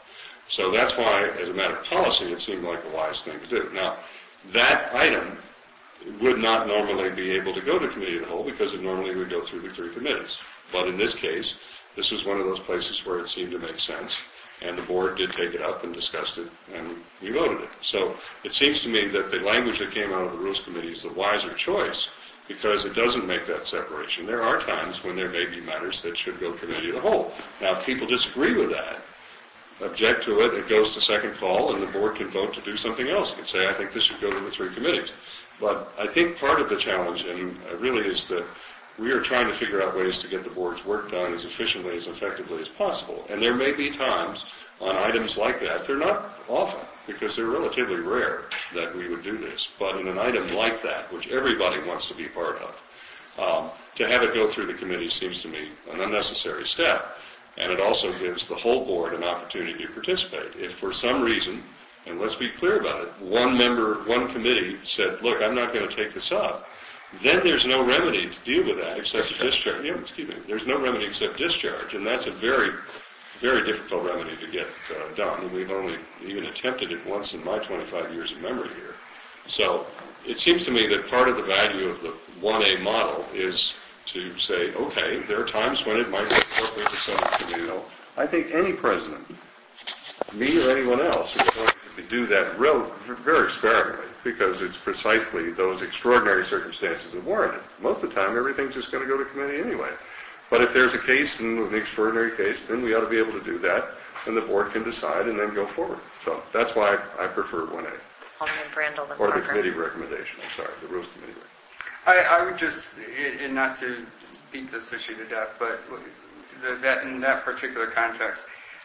So that's why, as a matter of policy, it seemed like a wise thing to do. Now, that item would not normally be able to go to committee of the whole because it normally would go through the 3 committees. But in this case, this was one of those places where it seemed to make sense, and the board did take it up and discussed it, and we voted it. So it seems to me that the language that came out of the Rules Committee is the wiser choice because it doesn't make that separation. There are times when there may be matters that should go committee of the whole. Now, if people disagree with that, object to it, it goes to second call, and the board can vote to do something else. It can say, I think this should go to the 3 committees. But I think part of the challenge, and really is that we are trying to figure out ways to get the board's work done as efficiently, as effectively as possible. And there may be times on items like that, they're not often, because they're relatively rare that we would do this. But in an item like that, which everybody wants to be part of, to have it go through the committee seems to me an unnecessary step. And it also gives the whole board an opportunity to participate. If for some reason, and let's be clear about it, one committee said, look, I'm not going to take this up, then there's no remedy to deal with that except discharge. Yeah, excuse me. There's no remedy except discharge, and that's a very, very difficult remedy to get done. And we've only even attempted it once in my 25 years of memory here. So it seems to me that part of the value of the 1A model is to say, okay, there are times when it might be appropriate to send it to committee. I think any president, me or anyone else, is going to do that very sparingly because it's precisely those extraordinary circumstances that warrant it. Most of the time, everything's just going to go to committee anyway. But if there's a case, and an extraordinary case, then we ought to be able to do that, and the board can decide and then go forward. So that's why I prefer 1A. Alderman Brandel and Or the Parker. committee recommendation, I'm sorry, the Rules Committee recommendation. I would just, and not to beat this issue to death, but that in that particular context,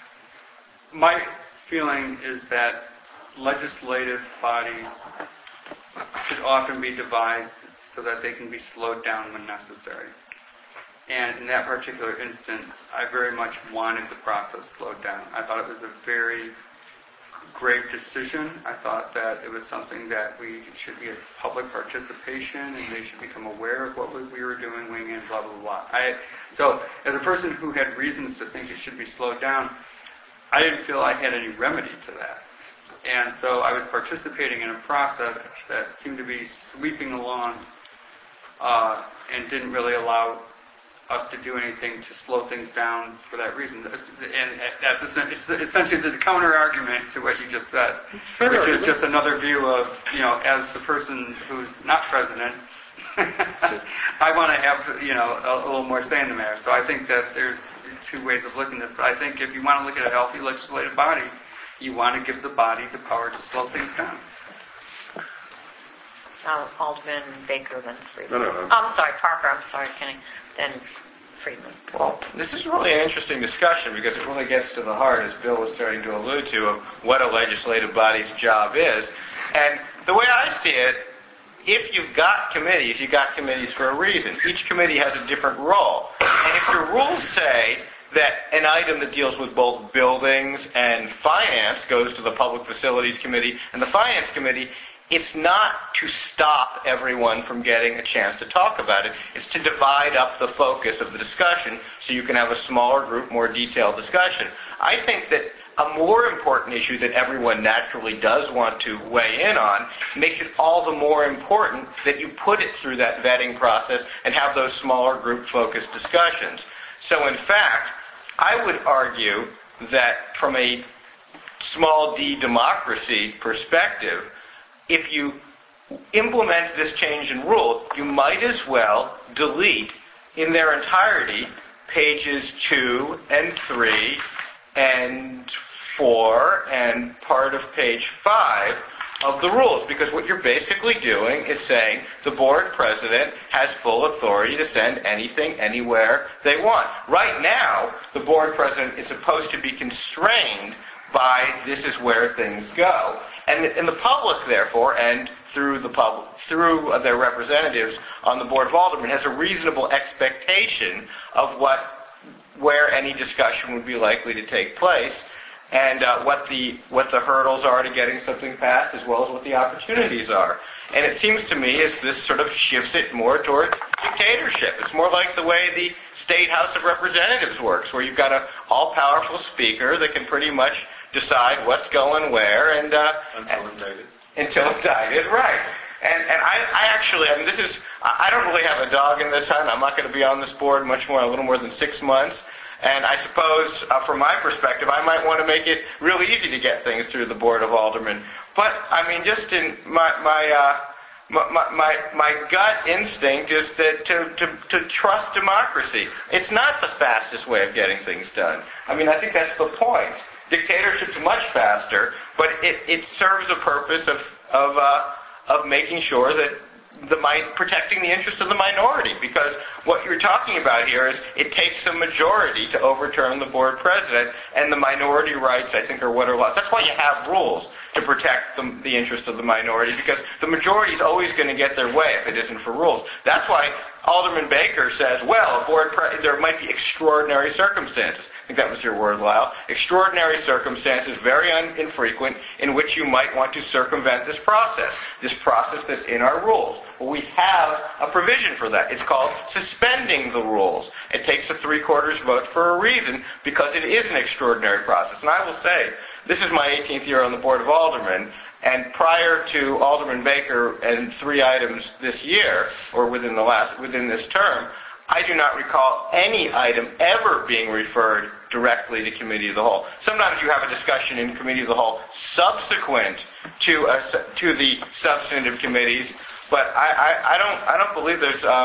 my feeling is that legislative bodies should often be devised so that they can be slowed down when necessary. And in that particular instance, I very much wanted the process slowed down. I thought it was a very grave decision. I thought that it was something that we should be a public participation and they should become aware of what we were doing, weighing in, blah, blah, blah. So as a person who had reasons to think it should be slowed down, I didn't feel I had any remedy to that. And so I was participating in a process that seemed to be sweeping along and didn't really allow us to do anything to slow things down for that reason. And that's essentially the counter-argument to what you just said, which is just another view of, as the person who's not president, I want to have, a little more say in the matter. So I think that there's 2 ways of looking at this. But I think if you want to look at a healthy legislative body, you want to give the body the power to slow things down. Alderman Baker, then Friedman. No. I'm sorry, Parker. I'm sorry, Kenny. Then Friedman. Well, this is really an interesting discussion because it really gets to the heart, as Bill was starting to allude to, of what a legislative body's job is. And the way I see it, if you've got committees for a reason. Each committee has a different role. And if your rules say that an item that deals with both buildings and finance goes to the Public Facilities Committee and the Finance Committee, it's not to stop everyone from getting a chance to talk about it. It's to divide up the focus of the discussion so you can have a smaller group, more detailed discussion. I think that a more important issue that everyone naturally does want to weigh in on makes it all the more important that you put it through that vetting process and have those smaller group-focused discussions. So in fact, I would argue that from a small d democracy perspective, if you implement this change in rule, you might as well delete in their entirety pages 2 and 3 and 4 and part of page 5 of the rules, because what you're basically doing is saying the board president has full authority to send anything, anywhere they want. Right now, the board president is supposed to be constrained by this is where things go. And the public, therefore, and through their representatives on the Board of Aldermen, has a reasonable expectation of where any discussion would be likely to take place, and what the hurdles are to getting something passed, as well as what the opportunities are. And it seems to me as this sort of shifts it more towards dictatorship. It's more like the way the State House of Representatives works, where you've got an all-powerful speaker that can pretty much decide what's going where, and Until indicted. Until indicted, right. And I actually, I mean, I don't really have a dog in this hunt. I'm not going to be on this board a little more than 6 months. And I suppose, from my perspective, I might want to make it really easy to get things through the Board of Aldermen. But, I mean, just in my gut instinct is that to trust democracy. It's not the fastest way of getting things done. I mean, I think that's the point. Dictatorship's much faster, but it serves a purpose of making sure that protecting the interest of the minority, because what you're talking about here is it takes a majority to overturn the board president, and the minority rights, I think, are what are lost. That's why you have rules, to protect the interest of the minority, because the majority is always going to get their way if it isn't for rules. That's why Alderman Baker says, well, there might be extraordinary circumstances. I think that was your word, Lyle. Extraordinary circumstances, very infrequent, in which you might want to circumvent this process that's in our rules. Well, we have a provision for that. It's called suspending the rules. It takes a 3/4 vote for a reason, because it is an extraordinary process. And I will say, this is my 18th year on the Board of Aldermen, and prior to Alderman Baker and 3 items this year, or within this term, I do not recall any item ever being referred directly to Committee of the Whole. Sometimes you have a discussion in Committee of the Whole subsequent to the substantive committees, but I don't believe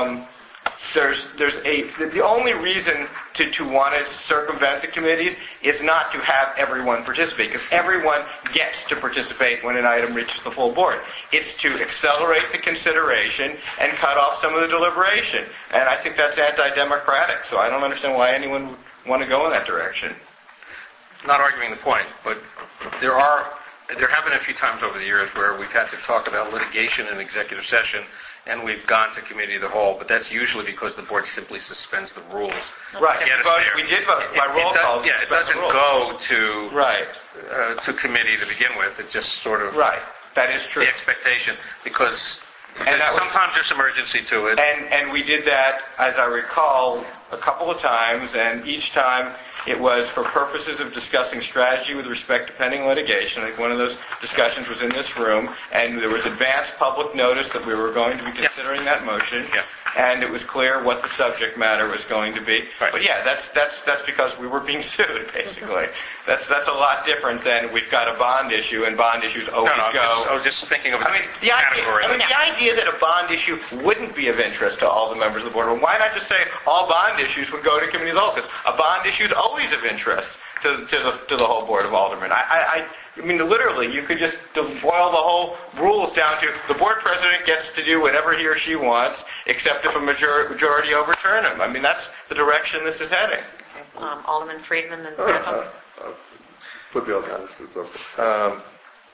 the only reason to want to circumvent the committees is not to have everyone participate, because everyone gets to participate when an item reaches the full board. It's to accelerate the consideration and cut off some of the deliberation. And I think that's anti-democratic, so I don't understand why anyone would want to go in that direction. Not arguing the point, but there have been a few times over the years where we've had to talk about litigation in executive session, and we've gone to Committee of the Whole, but that's usually because the board simply suspends the rules. Right. We did vote by roll call. Yeah, it doesn't go to committee to begin with. It just sort of... Right. That is true. The expectation, because sometimes there's emergency to it. And we did that, as I recall, a couple of times, and each time it was for purposes of discussing strategy with respect to pending litigation. I think one of those discussions was in this room, and there was advance public notice that we were going to be considering that motion, and it was clear what the subject matter was going to be. Right. But yeah, that's because we were being sued, basically. That's a lot different than we've got a bond issue, and bond issues always go. I was just thinking of the idea that a bond issue wouldn't be of interest to all the members of the board. Well, why not just say all bond issues would go to Committee of the Whole? Because a bond issue is always of interest to the whole Board of Aldermen. I mean, literally, you could just boil the whole rules down to the board president gets to do whatever he or she wants, except if a majority overturn him. I mean, that's the direction this is heading. Alderman Friedman and Randall. Put the other it's open.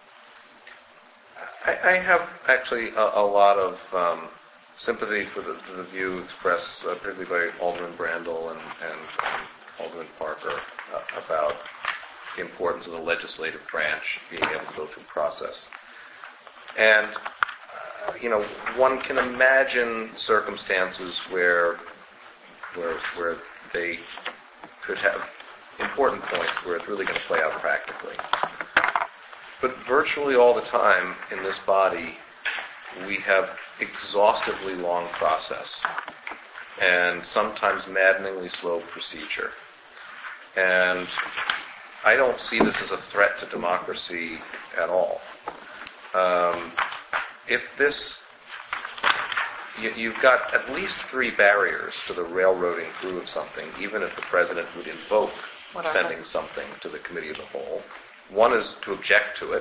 I have actually a lot of sympathy for the view expressed, particularly by Alderman Brandel and Alderman Parker, about the importance of the legislative branch being able to go through process. And, one can imagine circumstances where they could have important points where it's really going to play out practically. But virtually all the time in this body, we have exhaustively long process and sometimes maddeningly slow procedure. And I don't see this as a threat to democracy at all. You've got at least 3 barriers to the railroading through of something, even if the president would invoke sending something to the Committee of the Whole. One is to object to it,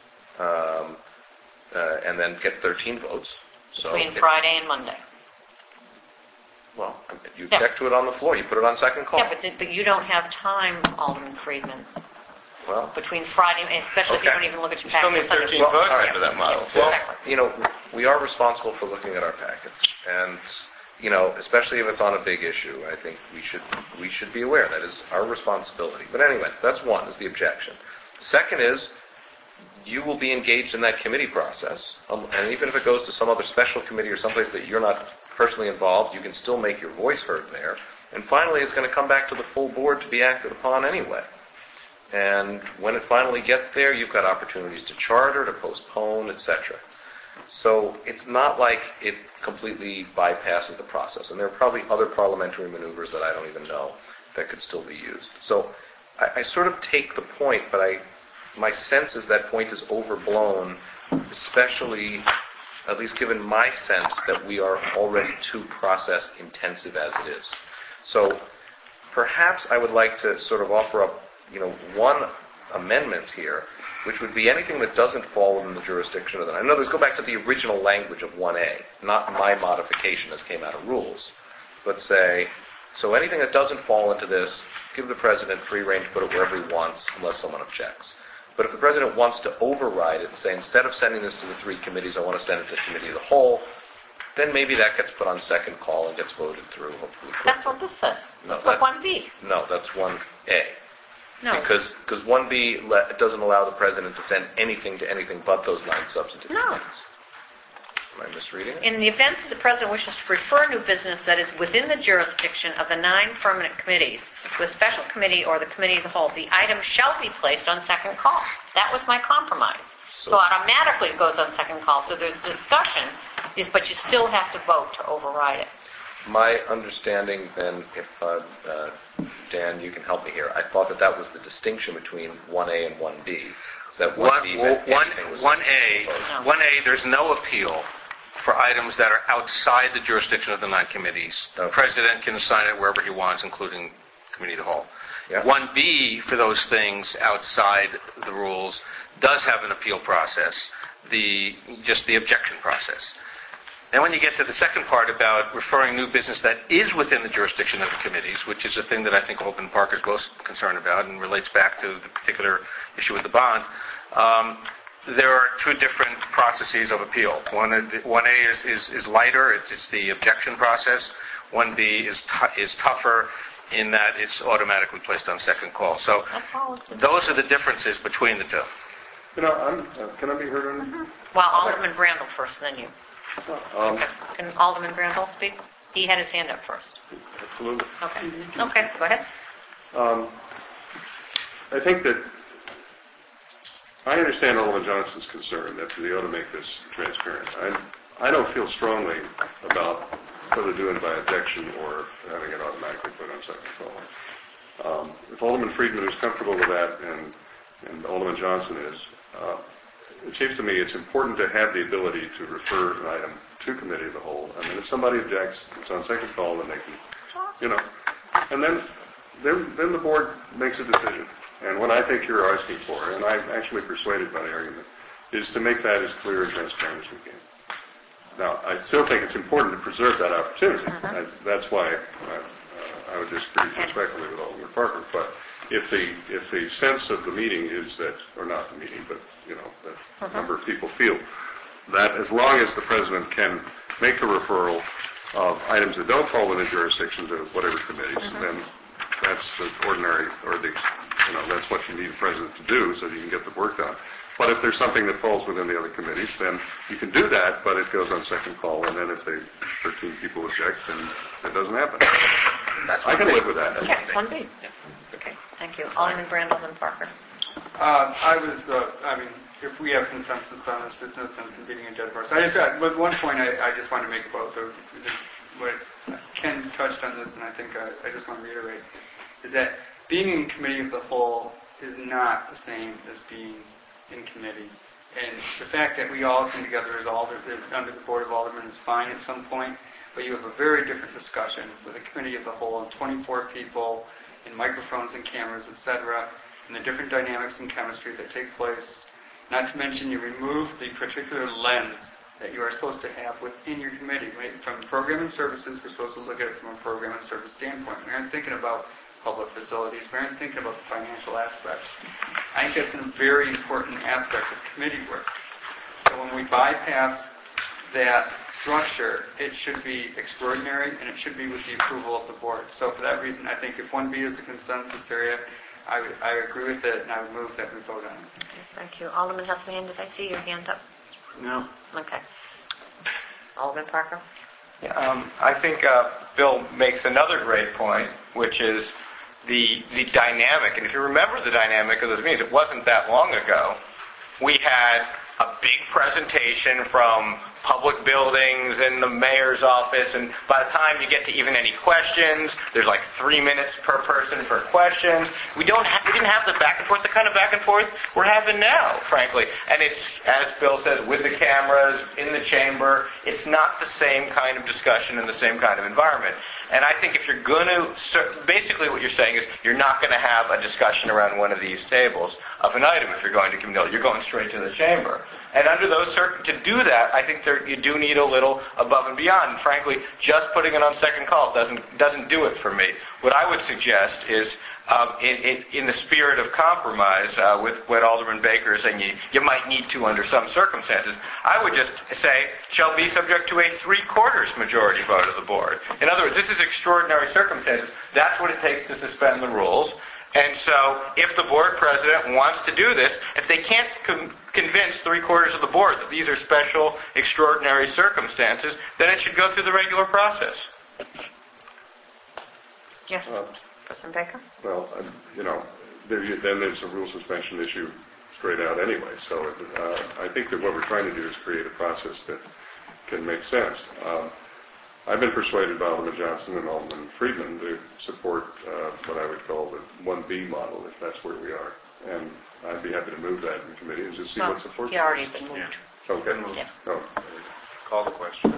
and then get 13 votes. Between Friday and Monday. Well, you object to it on the floor. You put it on second call. Yeah, but you don't have time, Alderman Friedman. Well, between Friday, especially if you don't even look at your packets. You still need 13 votes under that model. Well, we are responsible for looking at our packets, and especially if it's on a big issue, I think we should be aware that is our responsibility. But anyway, that's one, is the objection. The second is you will be engaged in that committee process, and even if it goes to some other special committee or someplace that you're not personally involved, you can still make your voice heard there. And finally, it's going to come back to the full board to be acted upon anyway. And when it finally gets there, you've got opportunities to charter, to postpone, etc. So it's not like it completely bypasses the process. And there are probably other parliamentary maneuvers that I don't even know that could still be used. So I sort of take the point, but my sense is that point is overblown, especially, at least given my sense, that we are already too process intensive as it is. So perhaps I would like to sort of offer up, one amendment here, which would be anything that doesn't fall within the jurisdiction of the... In other words, go back to the original language of 1A, not my modification as came out of rules, but say, so anything that doesn't fall into this, give the President free rein to put it wherever he wants, unless someone objects. But if the President wants to override it and say, instead of sending this to the 3 committees, I want to send it to the Committee of the Whole, then maybe that gets put on second call and gets voted through, hopefully. That's what this says. No, That's what 1B. No, that's 1A. No. Because 1B doesn't allow the President to send anything to anything but those 9 substantive committees. Am I misreading it? In the event that the President wishes to refer new business that is within the jurisdiction of the 9 permanent committees to a special committee or the Committee of the Whole, the item shall be placed on second call. That was my compromise. So automatically it goes on second call. So there's discussion, but you still have to vote to override it. My understanding then, if Dan, you can help me here, I thought that was the distinction between 1A and 1B. That 1A, there's no appeal for items that are outside the jurisdiction of the 9 committees. The President can assign it wherever he wants, including Committee of the Whole. Yeah. 1B, for those things outside the rules, does have an appeal process, just the objection process. And when you get to the second part about referring new business that is within the jurisdiction of the committees, which is a thing that I think Alderman Parker is most concerned about and relates back to the particular issue with the bond, there are 2 different processes of appeal. 1A is lighter, it's the objection process. 1B is tougher in that it's automatically placed on second call. So those are the differences between the 2. Can I be heard on? Mm-hmm. Well, Alderman Brandel first, then you. Can Alderman Brandel speak? He had his hand up first. Absolutely. Okay, go ahead. I think that I understand Alderman Johnson's concern that they ought to make this transparent. I don't feel strongly about whether doing it by objection or having it automatically put on second call. If Alderman Friedman is comfortable with that and Alderman Johnson is, it seems to me it's important to have the ability to refer an item to Committee of the Whole. I mean, if somebody objects, it's on second call, then they can, and then the board makes a decision. And what I think you're asking for, and I'm actually persuaded by the argument, is to make that as clear and transparent as we can. Now, I still think it's important to preserve that opportunity. That's why I would disagree respectfully with Alderman Parker. But if the sense of the meeting is that, or not the meeting, but that a number of people feel that as long as the President can make a referral of items that don't fall within jurisdiction to whatever committees, then that's the ordinary, or that's what you need the President to do so that you can get the work done. But if there's something that falls within the other committees, then you can do that, but it goes on second call, and then if 13 people object, then it doesn't happen. I can live with that. Okay, 1B. Okay, thank you. Alderman Brandel and Parker. If we have consensus on this, there's no sense in beating a dead horse. But one point I just want to make about what Ken touched on this, and I think I just want to reiterate, is that being in Committee of the Whole is not the same as being in committee. And the fact that we all come together as under the Board of Aldermen is fine at some point, but you have a very different discussion with a Committee of the Whole and 24 people and microphones and cameras, etc., and the different dynamics and chemistry that take place. Not to mention you remove the particular lens that you are supposed to have within your committee. Right? From program and services, we're supposed to look at it from a program and service standpoint. We aren't thinking about public facilities. We aren't thinking about the financial aspects. I think that's a very important aspect of committee work. So when we bypass that structure, it should be extraordinary, and it should be with the approval of the board. So for that reason, I think if 1B is a consensus area, I agree with it, and I would move that we vote on it. Okay, thank you. Alderman Heffernan, did I see your hand up? No. Okay. Alderman Parker? I think Bill makes another great point, which is the dynamic. And if you remember the dynamic of those meetings, it wasn't that long ago. We had a big presentation from public buildings and the mayor's office, and by the time you get to even any questions, there's like 3 minutes per person for questions. We didn't have the back and forth, the kind of back and forth we're having now, frankly. And it's, as Bill says, with the cameras in the chamber, it's not the same kind of discussion and the same kind of environment. And I think if you're going to, basically what you're saying is you're not going to have a discussion around one of these tables of an item if you're going to committee. You're going straight to the chamber. And under those to do that, I think you do need a little above and beyond. And frankly, just putting it on second call doesn't do it for me. What I would suggest is, in the spirit of compromise, with what Alderman Baker is saying, you might need to under some circumstances, I would just say, shall be subject to a 3/4 majority vote of the board. In other words, this is extraordinary circumstances. That's what it takes to suspend the rules. And so, if the board president wants to do this, if they can't convince 3/4 of the board that these are special, extraordinary circumstances, then it should go through the regular process. Yes, President Baker? Well, then there's a rule suspension issue straight out anyway. So I think that what we're trying to do is create a process that can make sense. I've been persuaded by Alderman Johnson and Alderman Friedman to support what I would call the 1B model, if that's where we are. And I'd be happy to move that in committee and just see what support. He already been moved. Yeah. Okay. Yeah. Oh. Call the question.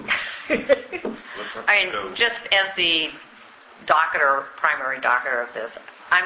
I mean, just as the primary docketer of this, I'm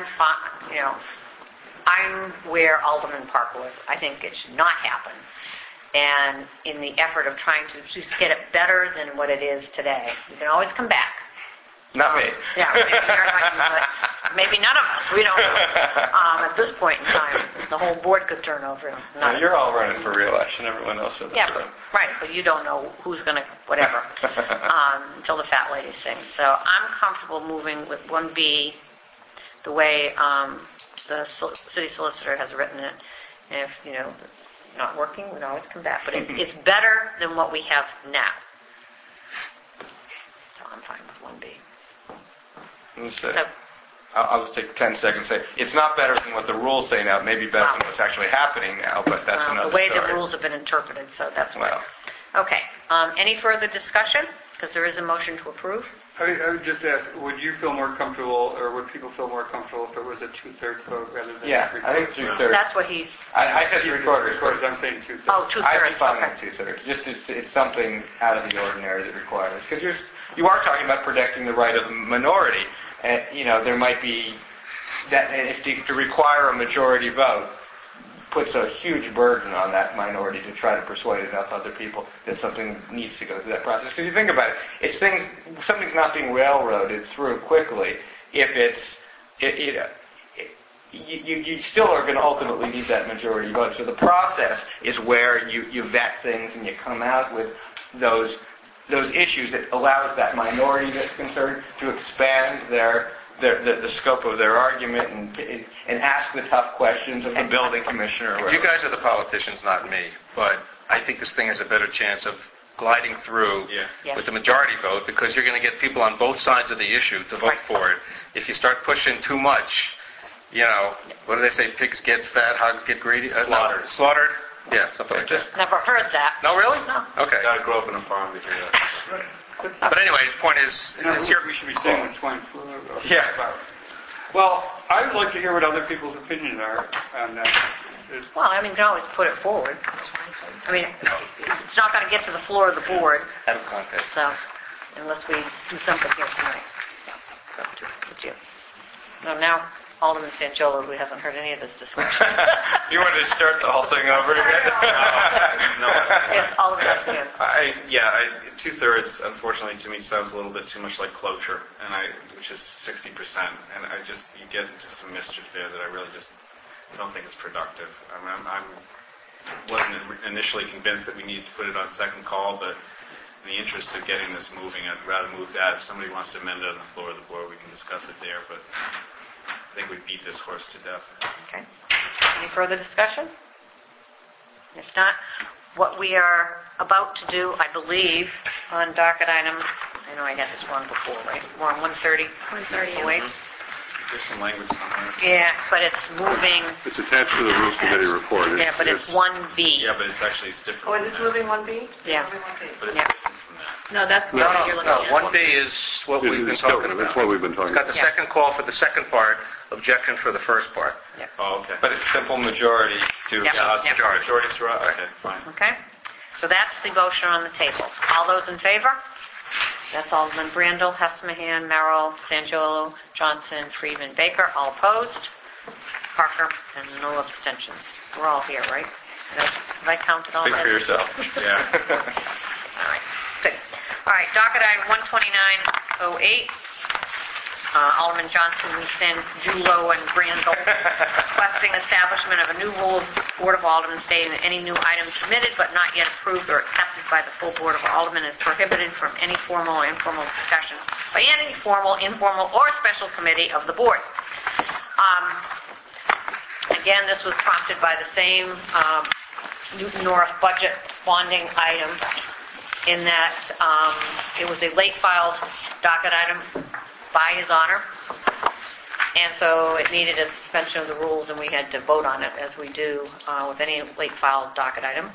where Alderman Parker was. I think it should not happen. And in the effort of trying to just get it better than what it is today, you can always come back. Not me. Yeah, maybe you're not, but maybe none of us. We don't know. At this point in time, the whole board could turn over. You're all running for re-election. Everyone else in this room. Right, but you don't know who's going to, whatever, until the fat lady sings. So I'm comfortable moving with 1B the way the city solicitor has written it. And if, not working, we can always come back. But it's better than what we have now. So I'm fine with 1B. I'll just take 10 seconds and say, it's not better than what the rules say now. It may be better than what's actually happening now, but that's another story. The way the rules have been interpreted, so that's why. Okay. Any further discussion? Because there is a motion to approve. I would just ask, would you feel more comfortable, or would people feel more comfortable if it was a 2/3 vote rather than 3/4? I think 2/3. That's what he's... I said 3/4. I'm saying 2/3. Oh, 2/3. I'd be fine with 2/3. Just it's something out of the ordinary that requires. Because you are talking about protecting the right of the minority. And, there might be that if to require a majority vote puts a huge burden on that minority to try to persuade enough other people that something needs to go through that process. Because you think about it, something's not being railroaded through quickly if you still are going to ultimately need that majority vote. So the process is where you vet things and you come out with those issues that allows that minority that's concerned to expand the scope of their argument and ask the tough questions of the building commissioner. Or whatever. You guys are the politicians, not me, but I think this thing has a better chance of gliding through with the majority vote because you're going to get people on both sides of the issue to vote for it. If you start pushing too much, what do they say? Pigs get fat, hogs get greedy. Slaughtered. Slaughtered. Yeah, something like that. Never heard that. No, really? No. Okay. Got to grow up in a farm to hear that. But anyway, the point is, we should be saying with swine flu. Yeah. Well, I would like to hear what other people's opinions are on that. Well, you can always put it forward. It's not going to get to the floor of the board. Out of context. So, unless we do something here tonight. So, up to you. Now, Alderman Sanchola, who hasn't heard any of this discussion. You wanted to start the whole thing over again? No. Yes, Alderman Eskin. 2/3, unfortunately, to me sounds a little bit too much like cloture, which is 60%, and you get into some mischief there that I really just don't think is productive. I wasn't initially convinced that we needed to put it on second call, but in the interest of getting this moving, I'd rather move that. If somebody wants to amend it on the floor of the board, we can discuss it there, but I think we beat this horse to death. Okay. Any further discussion? If not, what we are about to do, I believe, on docket item, I know I had this wrong before, right? We're on 130. 130. Wait. There's some language somewhere. Yeah, but it's moving, It's attached to the Rules Committee report. yeah, but it's 1B. Yeah, but it's different. Oh, is it moving 1B? Yeah. Moving 1B. But it's Yeah. different from that. No, that's No, what you're looking no, at. 1B is what we've been talking about. That's what we've been talking It's got about. the second call for the second part, objection for the first part. Oh, okay. But it's simple majority to Yep. pass. Yep. Majority throughout? Okay, fine. Okay? So that's the motion on the table. All those in favor? That's Alderman Brandel, Hess-Mahan, Merrill, Sanjolo, Johnson, Friedman, Baker. All opposed? Parker, and no abstentions. We're all here, right? Have I counted all Speak that? for yourself. Yeah. All right, good. All right, docket item 12908. Alderman Johnson, Sanjulo, and Brandel requesting establishment of a new rule of Board of Aldermen stating that any new item submitted but not yet approved or accepted by the full Board of Aldermen is prohibited from any formal or informal discussion by any formal, informal, or special committee of the Board. Again, this was prompted by the same Newton North budget bonding item in that it was a late filed docket item by His Honor, and so it needed a suspension of the rules, and we had to vote on it as we do with any late filed docket item.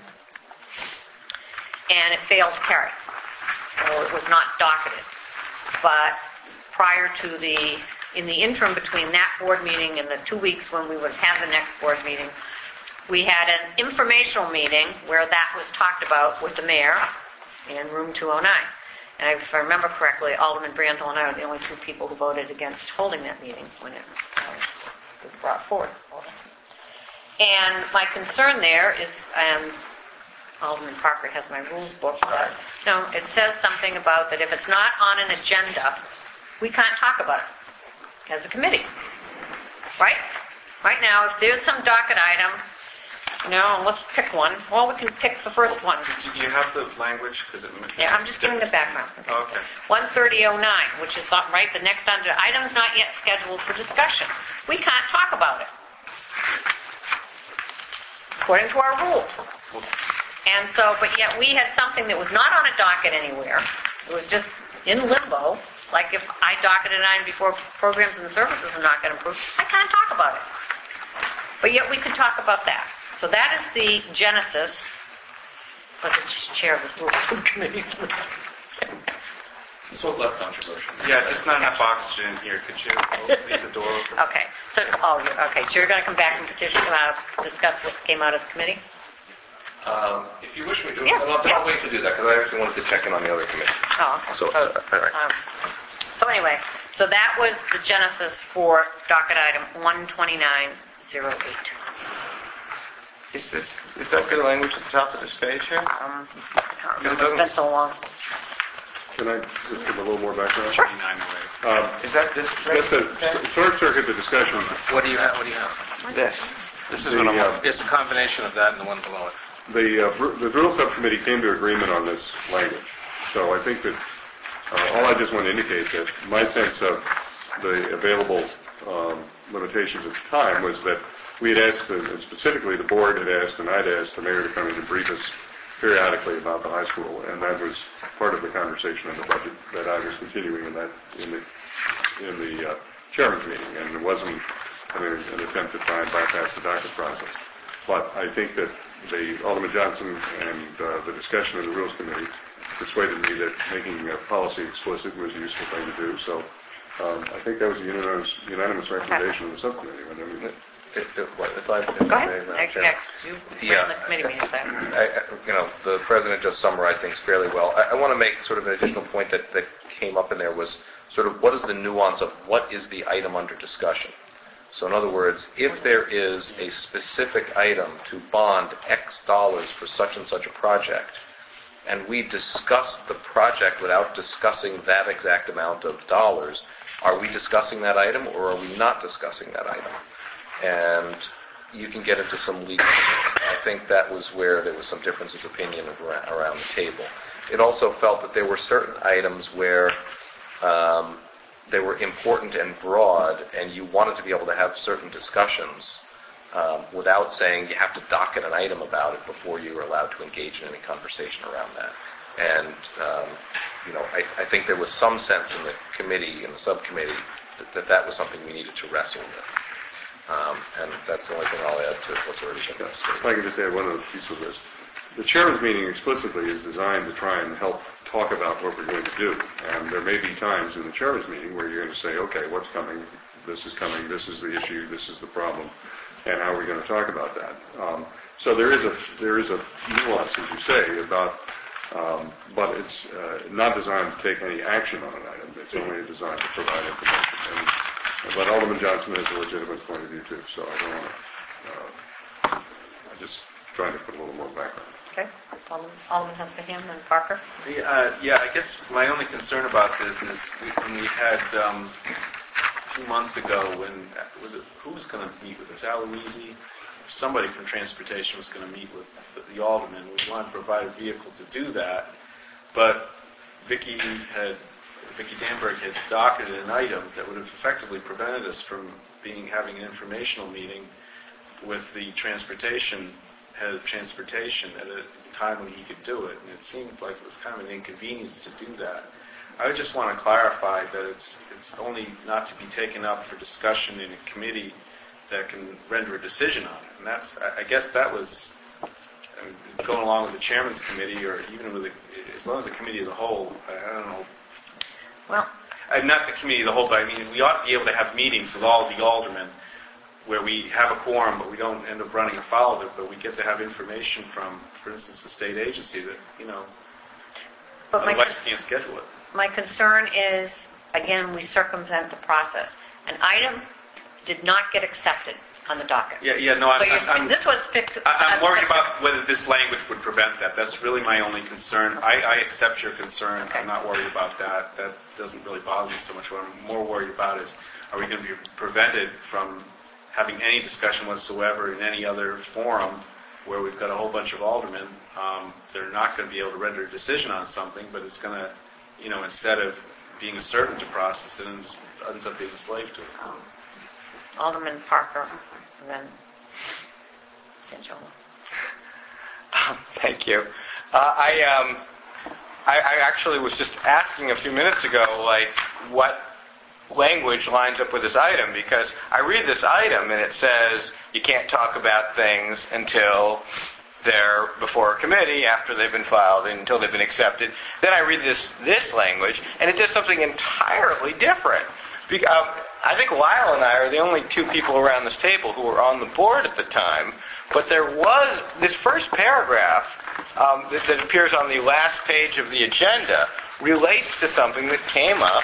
And it failed to carry, so it was not docketed. But prior to in the interim between that board meeting and the 2 weeks when we would have the next board meeting, we had an informational meeting where that was talked about with the mayor in room 209. And if I remember correctly, Alderman Brandel and I are the only two people who voted against holding that meeting when it was brought forward. And my concern there is, and Alderman Parker has my rules book, but no, it says something about that if it's not on an agenda, we can't talk about it as a committee. Right? Right now, if there's some docket item, let's pick one. Well, we can pick the first one. Do you have the language? Yeah, I'm just giving the background. Oh, okay. 13009, which is right, the next under items not yet scheduled for discussion. We can't talk about it, according to our rules. And so, but yet we had something that was not on a docket anywhere. It was just in limbo. Like if I docketed it before programs and services are not going to approve, I can't talk about it. But yet we could talk about that. So that is the genesis of the chair of the rules committee. This was less controversial. Yeah, just not enough oxygen here. Could you leave the door open? Okay. So, so you're going to come back and discuss what came out of the committee? If you wish me to, Yeah. I'll wait to do that, because I actually wanted to check in on the other committee. Oh, okay. So, all right. So anyway, so that was the genesis for docket item 12908. Is that good language at the top of this page here? I can't remember. It's been so long. Can I just give a little more background? 29 away. Is that this? Just a short circuit the discussion. What do you have? This. This is what I'm on. It's a combination of that and the one below it. The drill subcommittee came to agreement on this language. So I think that all I just want to indicate that my sense of the available limitations at the time was that we had asked, specifically the board had asked, and I'd asked the mayor to come in and brief us periodically about the high school, and that was part of the conversation in the budget that I was continuing in the chairman's meeting, and it wasn't an attempt to try and bypass the docket process. But I think that Alderman Johnson and the discussion of the Rules Committee persuaded me that making policy explicit was a useful thing to do. So I think that was a unanimous recommendation of the subcommittee. If Go ahead. You ran the committee meeting. The president just summarized things fairly well. I want to make sort of an additional point that came up in there was sort of what is the nuance of what is the item under discussion. So in other words, if there is a specific item to bond X dollars for such and such a project, and we discuss the project without discussing that exact amount of dollars, are we discussing that item or are we not discussing that item? And you can get into some legal. I think that was where there was some differences of opinion around the table. It also felt that there were certain items where they were important and broad, and you wanted to be able to have certain discussions without saying you have to docket an item about it before you were allowed to engage in any conversation around that. And, I think there was some sense in the committee, in the subcommittee, that was something we needed to wrestle with. And that's the only thing I'll add to what's already been discussed. If I can just add one other piece of this. The chairman's meeting explicitly is designed to try and help talk about what we're going to do. And there may be times in the chairman's meeting where you're going to say, okay, what's coming? This is coming. This is the issue. This is the problem. And how are we going to talk about that? So there is a nuance, as you say, about, but it's not designed to take any action on an item. It's only designed to provide information. But Alderman Johnson has a legitimate point of view too. So I don't want to. I'm just trying to put a little more background. Okay. Alderman Hessingham and Parker. Yeah, I guess my only concern about this is when we had a few months ago who was going to meet with us? Aloisi? Somebody from transportation was going to meet with the alderman. We wanted to provide a vehicle to do that, but Vicki Danberg had docketed an item that would have effectively prevented us from having an informational meeting with the head of transportation at a time when he could do it, and it seemed like it was kind of an inconvenience to do that. I would just want to clarify that it's only not to be taken up for discussion in a committee that can render a decision on it. And I guess that was going along with the chairman's committee, or even with as long as the committee as a whole. I don't know. Well, not the committee as a whole, but I mean we ought to be able to have meetings with all of the aldermen where we have a quorum, but we don't end up running afoul of it. But we get to have information from, for instance, the state agency that but otherwise we can't schedule it. My concern is, again, we circumvent the process. An item did not get accepted on the docket. Yeah, no, this was picked. I'm worried about whether this language would prevent that. That's really my only concern. I accept your concern. Okay. I'm not worried about that. That doesn't really bother me so much. What I'm more worried about is, are we going to be prevented from having any discussion whatsoever in any other forum where we've got a whole bunch of aldermen? They're not going to be able to render a decision on something, but it's going to, instead of being a servant to process, it ends up being a slave to it. Alderman Parker, and then Sanjola. Thank you. I actually was just asking a few minutes ago, what language lines up with this item, because I read this item and it says you can't talk about things until they're before a committee, after they've been filed, and until they've been accepted. Then I read this language, and it does something entirely different. I think Lyle and I are the only two people around this table who were on the board at the time, but there was this first paragraph that appears on the last page of the agenda relates to something that came up.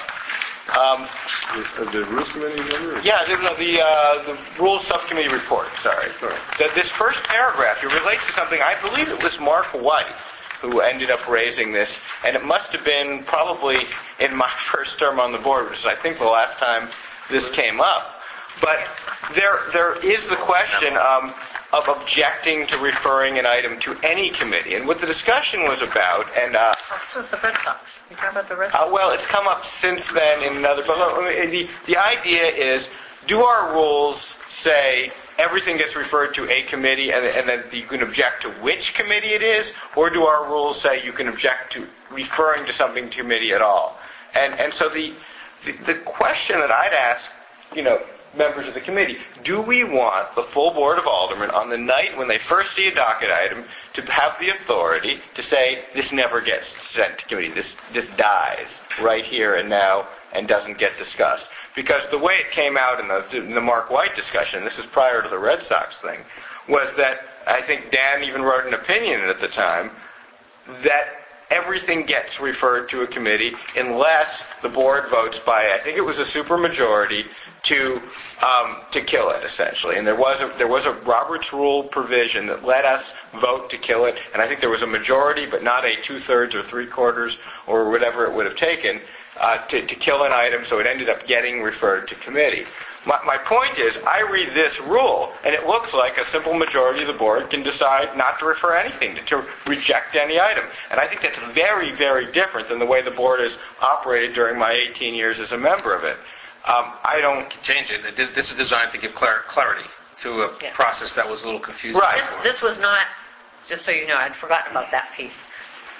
The Rules Committee member? Yeah, the Rules Subcommittee report, sorry. This first paragraph, it relates to something, I believe it was Mark White who ended up raising this, and it must have been probably in my first term on the board, which is I think the last time this came up. But there is the question of objecting to referring an item to any committee. And what the discussion was about, and This was the Red Sox. You talking about the Red Sox? well, it's come up since then in another. But the idea is, do our rules say everything gets referred to a committee, and then you can object to which committee it is, or do our rules say you can object to referring to something to committee at all? And so the question that I'd ask, members of the committee, do we want the full board of aldermen on the night when they first see a docket item to have the authority to say this never gets sent to committee, this dies right here and now and doesn't get discussed? Because the way it came out in the Mark White discussion, this was prior to the Red Sox thing, was that I think Dan even wrote an opinion at the time that everything gets referred to a committee unless the board votes by, I think it was a supermajority, to kill it, essentially. And there was a Roberts Rule provision that let us vote to kill it, and I think there was a majority, but not a 2/3 or 3/4 or whatever it would have taken to kill an item, so it ended up getting referred to committee. My point is, I read this rule, and it looks like a simple majority of the board can decide not to refer anything, to reject any item. And I think that's very, very different than the way the board has operated during my 18 years as a member of it. I don't change it. This is designed to give clarity to a process that was a little confusing. Right. This was not, just so you know, I'd forgotten about that piece.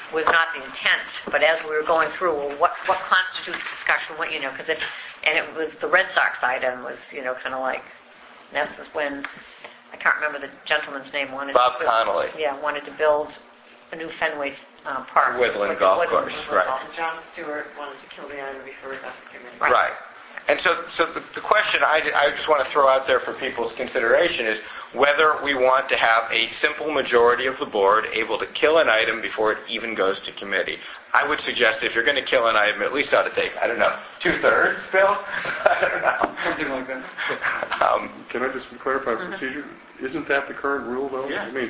was not the intent, but as we were going through, well, what constitutes discussion, what, because and it was the Red Sox item was, kind of like, and this is when, I can't remember the gentleman's name, Bob Connolly. Yeah, wanted to build a new Fenway Park. Woodland Golf Course, right. And John Stewart wanted to kill the item before it got to committee. Right. And so the question I just want to throw out there for people's consideration is whether we want to have a simple majority of the board able to kill an item before it even goes to committee. I would suggest if you're going to kill an item, at least ought to take, 2/3, Bill? I don't know. Something like that. Can I just clarify the procedure? Isn't that the current rule, though? Yeah. I mean,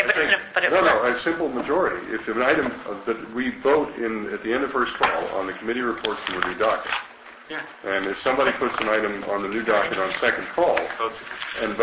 a simple majority. If an item that we vote at the end of first call on the committee reports from the new docket, yeah. And if somebody puts an item on the new docket on second call and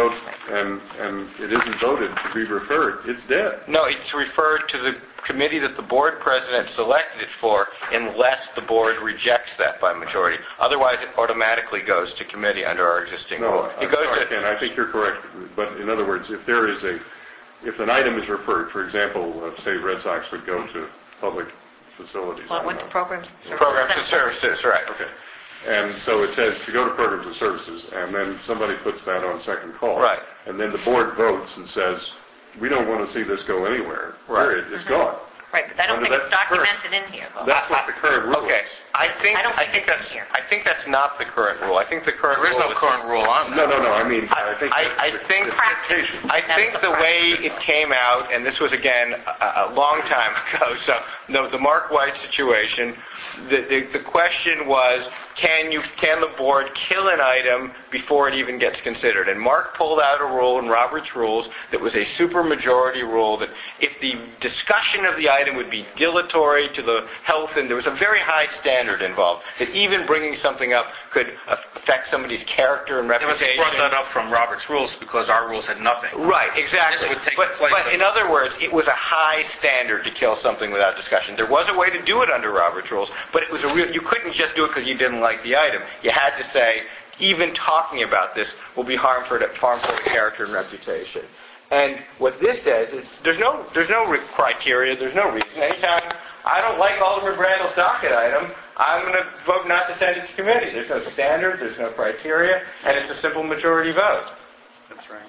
it isn't voted to be referred, it's dead. No, it's referred to the committee that the board president selected it for unless the board rejects that by majority. Otherwise, it automatically goes to committee under our existing rule. Ken, I think you're correct. But in other words, if an item is referred, for example, say Red Sox would go to public facilities. Well, it went to programs and services. Programs and services, right. Okay. And so it says to go to programs and services, and then somebody puts that on second call. Right. And then the board votes and says, we don't want to see this go anywhere. Right. Period. It's gone. Right, but I don't think it's documented in here. That's what the current rule Okay. is. I think it's in here. I think that's not the current rule. I think the current There is rule no current rule on that. No. I mean, I think I that's think the expectation. I think the way it came out, and this was again a long time ago. So the Mark White situation. The question was, can the board kill an item before it even gets considered? And Mark pulled out a rule in Robert's rules that was a supermajority rule that if the discussion of the item would be dilatory to the health, and there was a very high standard involved, that even bringing something up could affect somebody's character and reputation. He brought that up from Robert's rules because our rules had nothing. Right, exactly. This would take But place in other words, it was a high standard to kill something without discussion. There was a way to do it under Robert's rules, but it was you couldn't just do it because you didn't like the item. You had to say, even talking about this will be harmful to character and reputation. And what this says is there's no criteria, there's no reason. Anytime I don't like Alderman Brandl's docket item, I'm going to vote not to send it to committee. There's no standard, there's no criteria, and it's a simple majority vote. That's right.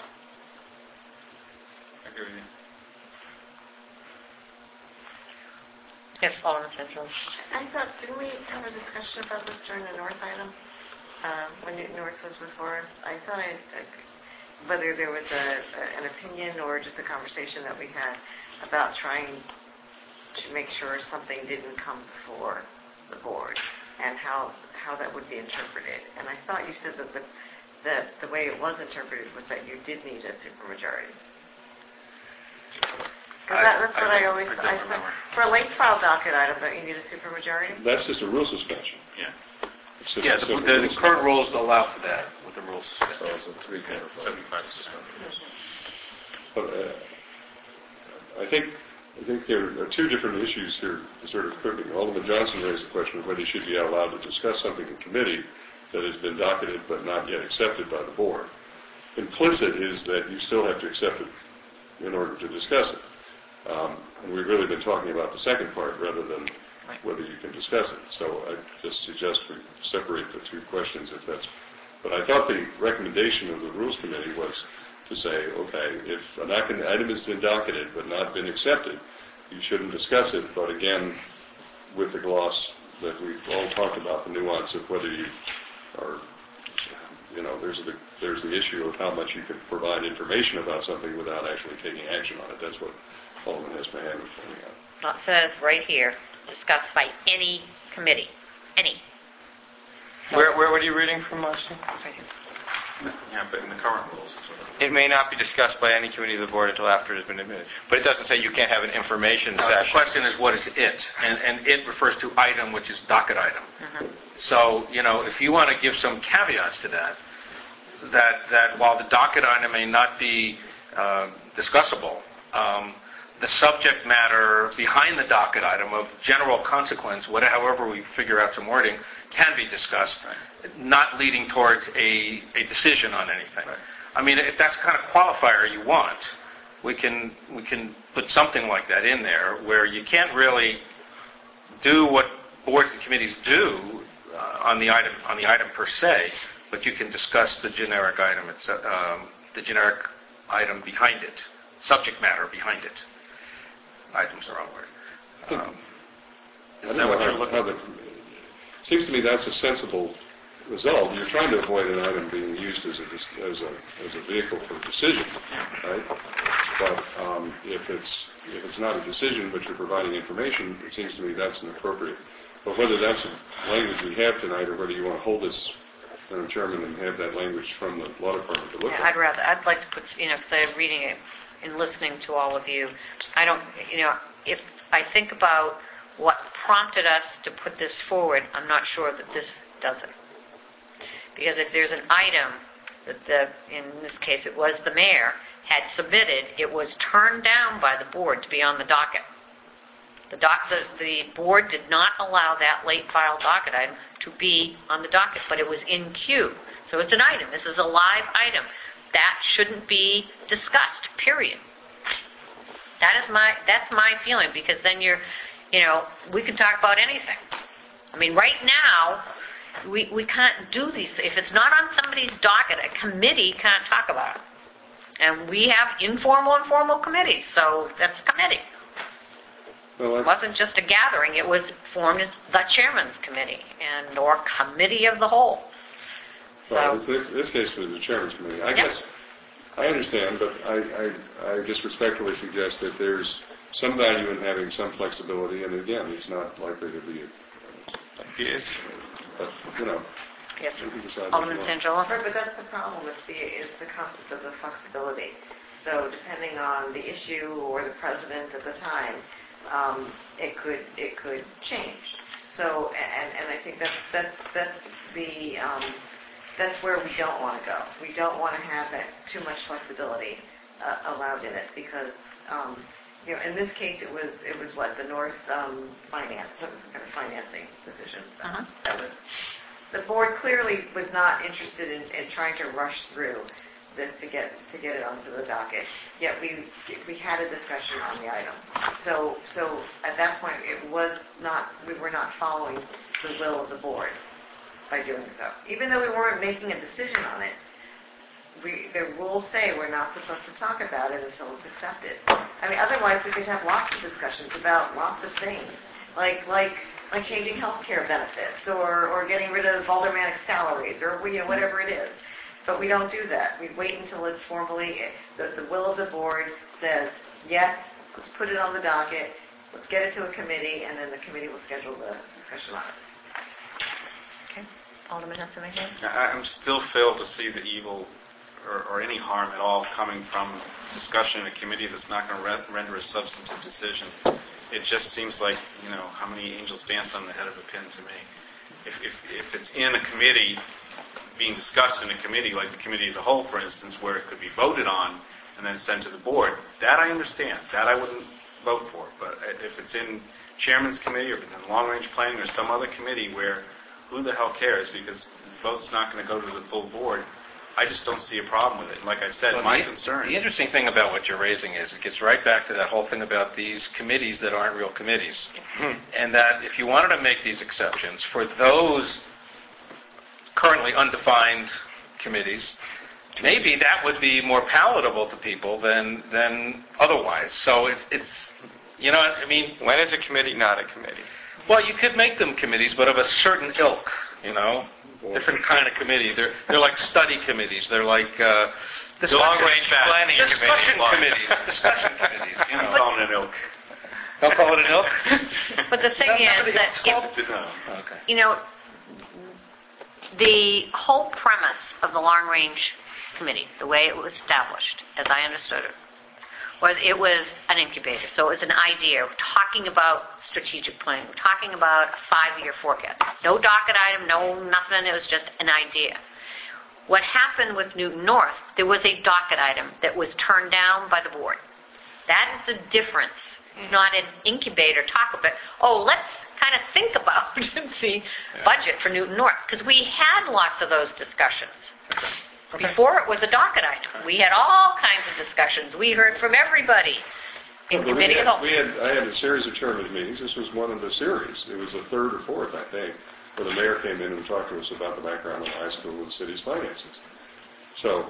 I agree with you. Yes, Alderman Central. I thought, didn't we have a discussion about this during the North item? When North was before us? I thought whether there was an opinion or just a conversation that we had about trying to make sure something didn't come before the board and how that would be interpreted. And I thought you said that the way it was interpreted was that you did need a supermajority. That's what I always said. For a late file docket item, don't you need a supermajority? That's just a rule suspension. Yeah. It's just Yeah, a simple the rule current rules allow for that with the rules suspension. So it's a 3/4 vote. 75%. But I think there are two different issues here sort of cooking. Alderman Johnson raised the question of whether you should be allowed to discuss something in committee that has been docketed but not yet accepted by the board. Implicit is that you still have to accept it in order to discuss it. And we've really been talking about the second part rather than whether you can discuss it. So I just suggest we separate the two questions if that's... But I thought the recommendation of the Rules Committee was to say, okay, if an item has been docketed but not been accepted, you shouldn't discuss it, but again, with the gloss that we've all talked about, the nuance of whether you are, there's the issue of how much you can provide information about something without actually taking action on it. That's what Alderman Hesmahan was pointing out. It says right here, discussed by any committee. Any. Where what are you reading from, Marcy? Yeah, but in the current rules, It may not be discussed by any committee of the board until after it has been admitted. But it doesn't say you can't have an information The session. question is, what is it? And it refers to item, which is docket item. Mm-hmm. So, if you want to give some caveats to that while the docket item may not be discussable, the subject matter behind the docket item of general consequence, however we figure out some wording, can be discussed, not leading towards a decision on anything. Right. I mean, if that's the kind of qualifier you want, we can put something like that in there where you can't really do what boards and committees do on the item per se, but you can discuss the generic item behind it, subject matter behind it. Item's the wrong word. Is that what you're looking at? It seems to me that's a sensible result. You're trying to avoid an item being used as a vehicle for decision, right? But if it's not a decision, but you're providing information, it seems to me that's inappropriate. But whether that's the language we have tonight, or whether you want to hold this, Madam Chairman, and have that language from the law department to look at. I'd like to put, instead of reading it and listening to all of you, if I think about what prompted us to put this forward, I'm not sure that this does it. Because if there's an item that in this case it was the mayor, had submitted, it was turned down by the board to be on the docket. The board did not allow that late file docket item to be on the docket, but it was in queue. So it's an item. This is a live item. That shouldn't be discussed, period. That's my feeling, because then we can talk about anything. I mean, right now, we can't do these. If it's not on somebody's docket, a committee can't talk about it. And we have informal and formal committees, so that's a committee. Well, it wasn't just a gathering. It was formed as the chairman's committee or committee of the whole. Well, this case was the chairman's committee. I guess I understand, but I just respectfully suggest that there's some value in having some flexibility, and again, it's not likely to be Yes. But, Yes. Alderman Sandrola. But that's the problem. It's the concept of the flexibility. So depending on the issue or the president at the time, it could change. So and I think that's where we don't want to go. We don't want to have that too much flexibility allowed in it, because in this case it was what the North finance. That was some kind of financing decision. That was. The board clearly was not interested in trying to rush through this to get it onto the docket. Yet we had a discussion on the item. So at that point we were not following the will of the board by doing so. Even though we weren't making a decision on it, the rules say we're not supposed to talk about it until it's accepted. I mean, otherwise we could have lots of discussions about lots of things, like changing health care benefits or getting rid of aldermanic salaries or whatever it is. But we don't do that. We wait until it's formally, the will of the board says, yes, let's put it on the docket, let's get it to a committee, and then the committee will schedule the discussion on it. Okay. Alderman has something? I'm still failed to see the evil or any harm at all coming from discussion in a committee that's not going to render a substantive decision. It just seems like, how many angels dance on the head of a pin to me. If it's in a committee, being discussed in a committee, like the committee of the whole, for instance, where it could be voted on and then sent to the board, that I understand. That I wouldn't vote for. But if it's in chairman's committee or if it's in long-range planning or some other committee where who the hell cares, because the vote's not going to go to the full board, I just don't see a problem with it. Like I said, my concern... The interesting thing about what you're raising is it gets right back to that whole thing about these committees that aren't real committees. And that if you wanted to make these exceptions for those currently undefined committees, maybe that would be more palatable to people than otherwise. So it's what I mean? When is a committee not a committee? Well, you could make them committees, but of a certain ilk, different kind of committee. They're like study committees. They're like long-range planning discussion committees. Discussion committees. Don't call it an ilk. Don't call it an ilk. But the thing is that the whole premise of the long-range committee, the way it was established, as I understood it, was an incubator. So it was an idea. We're talking about strategic planning. We're talking about a 5-year forecast. No docket item, no nothing. It was just an idea. What happened with Newton North, there was a docket item that was turned down by the board. That is the difference. It's not an incubator talk about, let's kind of think about the budget for Newton North. Because we had lots of those discussions. Before it was a docket item. We had all kinds of discussions. We heard from everybody in But committee of the whole. I had a series of chairman's meetings. This was one of the series. It was the third or fourth, I think, where the mayor came in and talked to us about the background of the high school and the city's finances. So,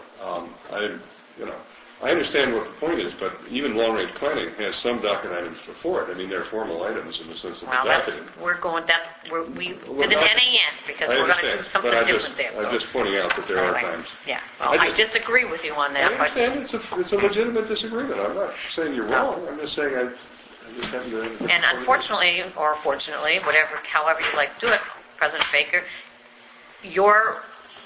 I understand what the point is, but even long-range planning has some docket items before it. I mean, they're formal items in the sense of Well, the docket. we did an NAN because we're going to do something different there. I'm just pointing out that there are times. Yeah, well, I disagree with you on that. I understand it's a legitimate disagreement. I'm not saying you're wrong. I'm just saying I just happen to... And unfortunately, or fortunately, however you like to do it, President Baker, your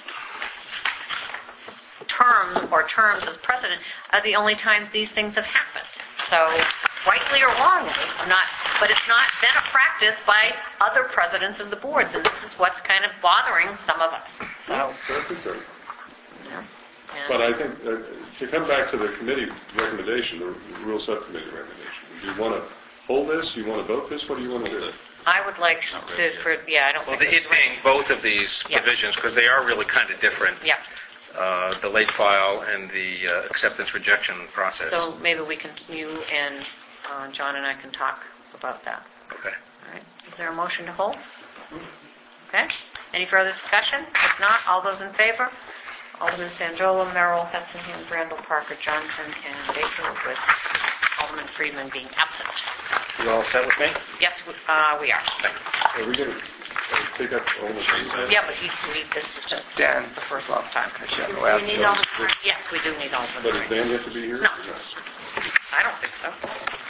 terms as president are the only times these things have happened. So, rightly or wrongly, but it's not been a practice by other presidents of the boards, and this is what's kind of bothering some of us. So, That's concerned. yeah. But I think, to come back to the committee recommendation, the rule subcommittee recommendation, do you want to hold this? Do you want to vote this? What do you want to do? I would like to, I don't Well, think it being both of these provisions, because they are really kind of different. Yeah. The late file and the acceptance-rejection process. So maybe you and John and I can talk about that. Okay. All right. Is there a motion to hold? Okay. Any further discussion? If not, all those in favor? Alderman Sanjola, Merrill, Hessenham, Brandel, Parker, Johnson, and Baker, with Alderman Friedman being absent. You all set with me? Yes, we are. Are we going to take up all the things? Yeah, but this is just the first time. Do we need all the Yes, we do need Alderman But does Friedman. Dan have to be here? No. I don't think so.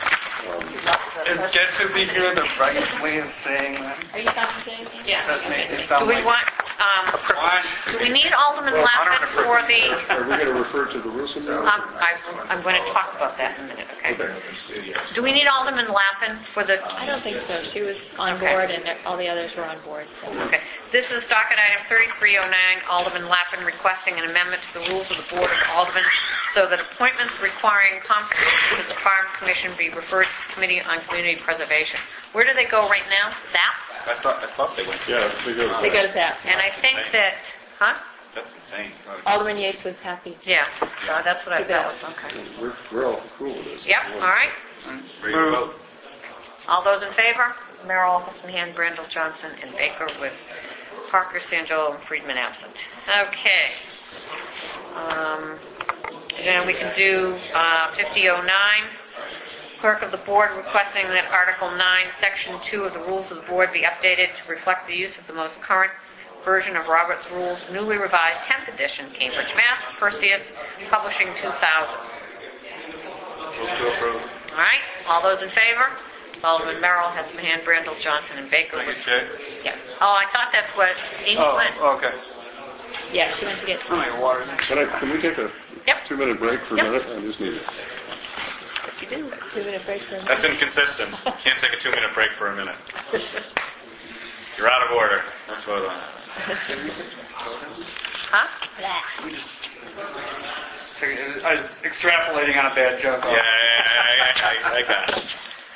Is get to be here the right way of saying that? Are you commenting? Yeah. That makes it Do sound we like... want, do we need Alderman Lappin for the, Are we going to refer to the rules committee? I'm going to talk about that in a minute, okay? Okay. Do we need Alderman Lappin for the, I don't think so. She was on Okay. board and all the others were on board. So. okay. This is docket item 3309, Alderman Lappin requesting an amendment to the rules of the Board of Aldermen so that appointments requiring confirmation of the Farm Commission be referred to the Committee on Community Preservation. Where do they go right now? ZAP? I thought they went to... Yeah, they go to They go to that. And I think that, That's insane. Alderman Yates was happy to. yeah, that's what I thought was, okay. We're all cool with this. Yep, all right. Ready to vote? All those in favor? Merrill, Hessenham, Brandel, Johnson, and Baker, with Parker, Sanjola, and Friedman absent. Okay. Then we can do 5009. Clerk of the Board requesting that Article 9, Section 2 of the Rules of the Board be updated to reflect the use of the most current version of Robert's Rules, newly revised 10th edition, Cambridge, Mass., Perseus, Publishing 2000. Move to approve. All right, all those in favor? Alderman Merrill, Hessenham, Brandel, Johnson, and Baker. Thank you, Jay. Yeah. Oh, I thought that's what Amy went. okay. Yeah, she went to get... I'm going water. Can we take a Yep. 2-minute break for a Yep. minute? I just need it. You do. 2-minute break for a That's minute. inconsistent. Can't take a 2-minute break for a minute. You're out of order. Let's vote on it. Huh? I was extrapolating on a bad joke. Yeah, I got it.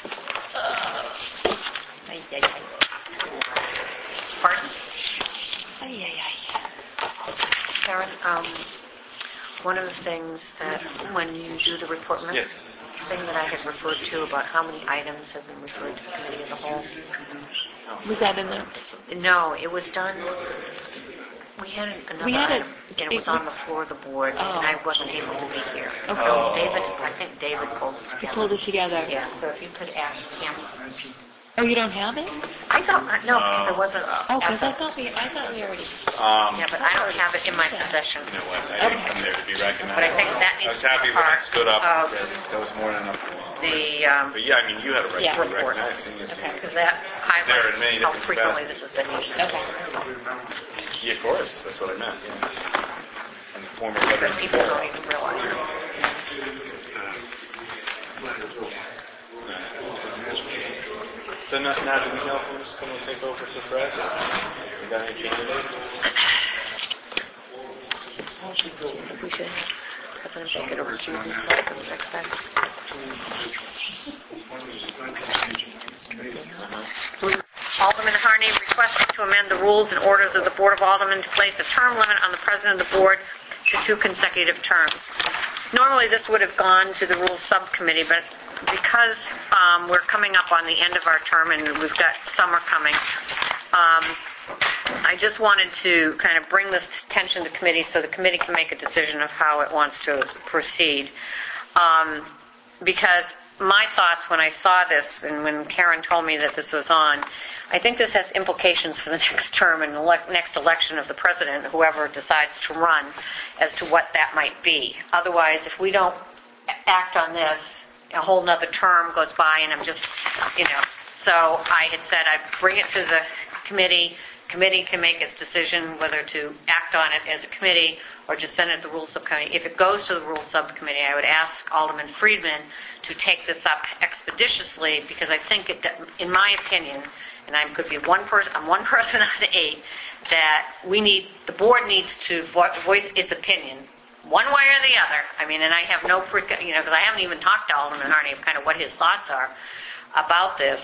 Ay, ay, ay. Pardon? Ay, ay, ay. Karen, one of the things that when you do the report, remember Yes. the thing that I had referred to about how many items have been referred to the committee of the whole? Was that in the... No, it was done, we had another We had it- item, and it was on the floor of the board, Oh. and I wasn't able to be here. Okay. So I think David pulled it You together. pulled it together. Yeah, so if you could ask him. Oh, you don't have it? I thought, no, because I wasn't. Oh, because at I thought we already... Yeah, but I don't have it in my possession. You know what? I didn't come there to be recognized. But I think that I needs was to be happy when I part stood up. of That was more than enough for me. the, But yeah, I mean, you had a right Yeah. to be report. recognized. Seeing as you- because that There in many highlights how different frequently capacities. this has been used. Okay. Yeah, of course. That's what I meant. Yeah. And the former Because veterans. people don't even realize it. So now do we know who's going to take over for Fred? We got any candidates? We should have President Baker to recuse himself from the next time. Alderman Harney requesting to amend the rules and orders of the Board of Aldermen to place a term limit on the President of the Board to 2 consecutive terms. Normally, this would have gone to the Rules Subcommittee, but because we're coming up on the end of our term and we've got summer coming, I just wanted to kind of bring this attention to the committee so the committee can make a decision of how it wants to proceed. Because my thoughts when I saw this and when Karen told me that this was on, I think this has implications for the next term and the next election of the president, whoever decides to run, as to what that might be. Otherwise, if we don't act on this, a whole nother term goes by and I'm just, so I had said I'd bring it to the committee. Committee can make its decision whether to act on it as a committee or just send it to the Rules Subcommittee. If it goes to the Rules Subcommittee, I would ask Alderman Friedman to take this up expeditiously because I think, in my opinion, and I could be one person out of 8, that the board needs to voice its opinion one way or the other. I mean, and I have no, because I haven't even talked to Alderman Harney of kind of what his thoughts are about this.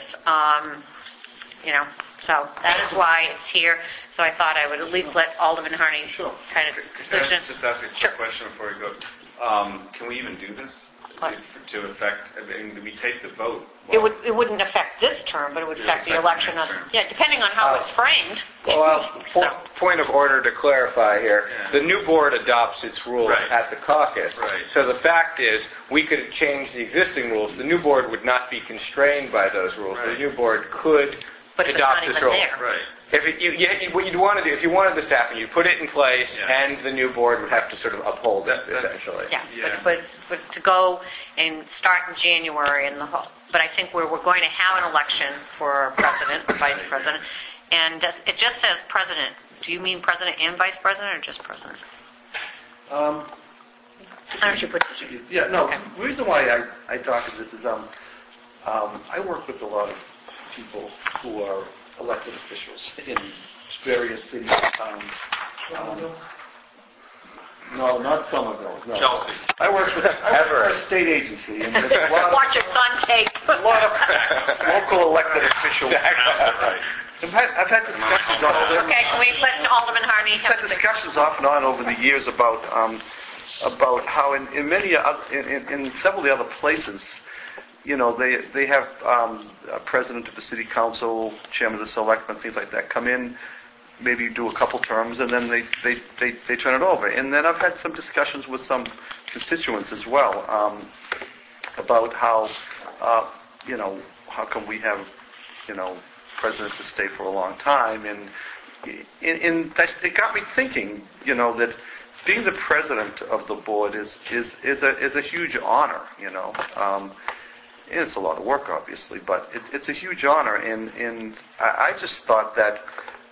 So that is why it's here. So I thought I would at least let Alderman Harney kind of Could I just ask a quick question before we go? Can we even do this? What? To affect, do we take the vote? It wouldn't affect this term, but it would affect the election of, depending on how it's framed. Well, point of order to clarify here. The new board adopts its rules at the caucus. Right. So the fact is, we could change the existing rules. The new board would not be constrained by those rules. Right. The new board could adopt this rule. Right. What you'd want to do, if you wanted this to happen, you'd put it in place, and the new board would have to sort of uphold it, essentially. But to go and start in January and but I think we're going to have an election for president or vice president, and it just says president. Do you mean president and vice president, or just president? How did you put this? The reason why I talk to this is I work with a lot of people who are elected officials in various cities and towns. No, not Somerville. No. Chelsea. I work for a state agency, and there's a lot Watch it on tape. a lot of local elected officials. Right. I've had discussions on Okay, can we let Alderman Harney I've had discussions off and on over the years about how in several of the other places, they have a president of the city council, chairman of the selectmen, things like that, come in, maybe do a couple terms, and then they turn it over. And then I've had some discussions with some constituents as well about how come we have presidents that stay for a long time, and it got me thinking, that being the president of the board is a huge honor, It's a lot of work, obviously, but it's a huge honor, and I just thought that,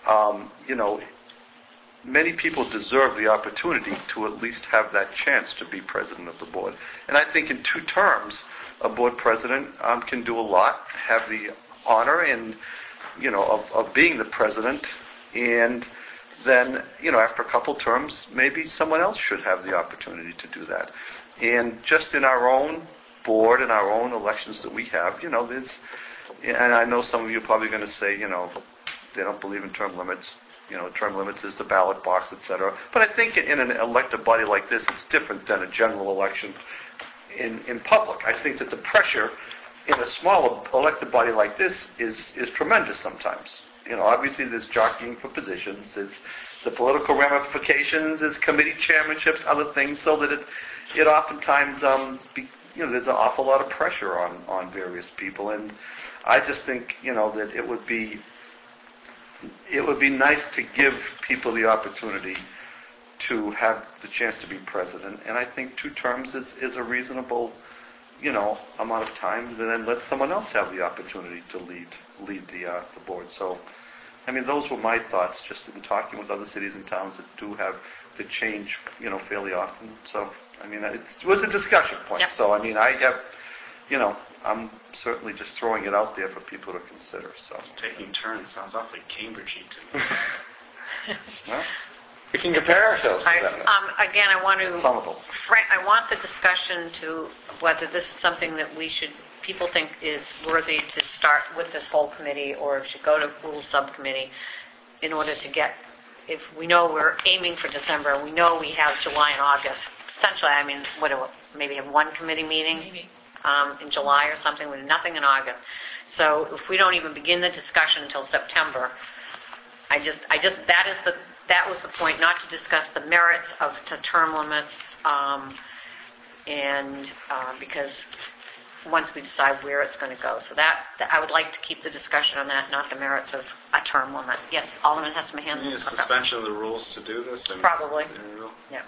many people deserve the opportunity to at least have that chance to be president of the board. And I think in 2 terms, a board president can do a lot, have the honor and, of being the president, and then, after a couple terms, maybe someone else should have the opportunity to do that. And just in our own board and our own elections that we have, there's, and I know some of you are probably going to say, they don't believe in term limits. Term limits is the ballot box, etc. But I think in an elected body like this, it's different than a general election in public. I think that the pressure in a small elected body like this is tremendous sometimes. Obviously there's jockeying for positions, there's the political ramifications, there's committee chairmanships, other things, so that it oftentimes there's an awful lot of pressure on various people, and I just think that it would be nice to give people the opportunity to have the chance to be president, and I think 2 terms is a reasonable amount of time, and then let someone else have the opportunity to lead the board. So, those were my thoughts, just in talking with other cities and towns that do have to change, fairly often. So, it was a discussion point. Yep. So, I'm certainly just throwing it out there for people to consider. So, Taking turns sounds awfully Cambridgey to me. well, We can compare ourselves to them. Again, I want Somerville. I want the discussion to whether this is something that people think is worthy to start with this whole committee, or should go to Rules Subcommittee in order to get if we know we're aiming for December, and we know we have July and August, essentially, I mean, maybe have one committee meeting in July or something, with nothing in August. So if we don't even begin the discussion until September, that was the point, not to discuss the merits of the term limits, because once we decide where it's going to go. So that I would like to keep the discussion on that, not the merits of a term limit. Yes, Alderman Hessman. You need a suspension of the rules to do this? Probably. Yeah.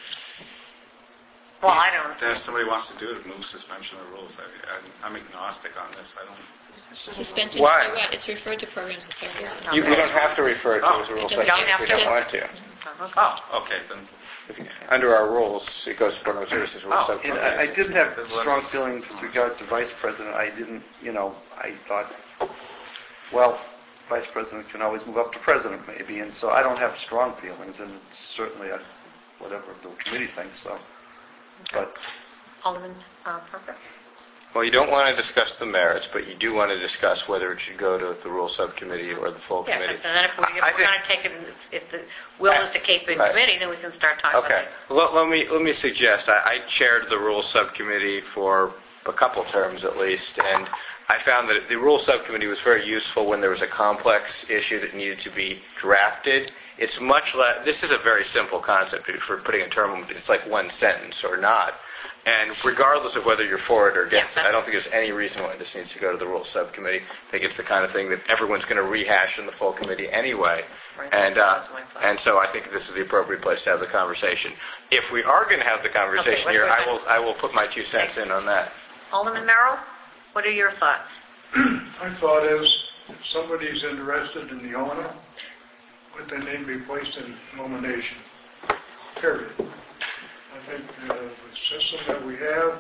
Well, I don't. If somebody wants to do it, move suspension of the rules. I'm agnostic on this. I don't. Suspension. Why? It's referred to programs and services. We don't have to refer to it as a rule You section don't if have we to. don't want to. Oh, okay, then. Under our rules, it goes to Program Services Rule Subcommittee. And I didn't have strong feelings with regard to Vice President. I didn't, I thought, well, Vice President can always move up to President maybe, and so I don't have strong feelings, and it's certainly whatever the committee thinks, so. But Alderman Parker? Well, you don't want to discuss the merits, but you do want to discuss whether it should go to the Rule Subcommittee or the full committee. And then if we're going to take it, if the will is to keep it in committee, then we can start talking about it. Okay. Let me suggest, I chaired the Rules Subcommittee for a couple terms at least, and I found that the Rules Subcommittee was very useful when there was a complex issue that needed to be drafted. It's much less, this is a very simple concept for putting a term, it's like one sentence or not. And regardless of whether you're for it or against it, I don't think there's any reason why this needs to go to the Rules Subcommittee. I think it's the kind of thing that everyone's going to rehash in the full committee anyway. Right. And so I think this is the appropriate place to have the conversation. If we are going to have the conversation here, I will put my 2 cents in on that. Alderman Merrill, what are your thoughts? My thought is, if somebody's interested in the owner, let their name be placed in nomination. Period. I think the system that we have,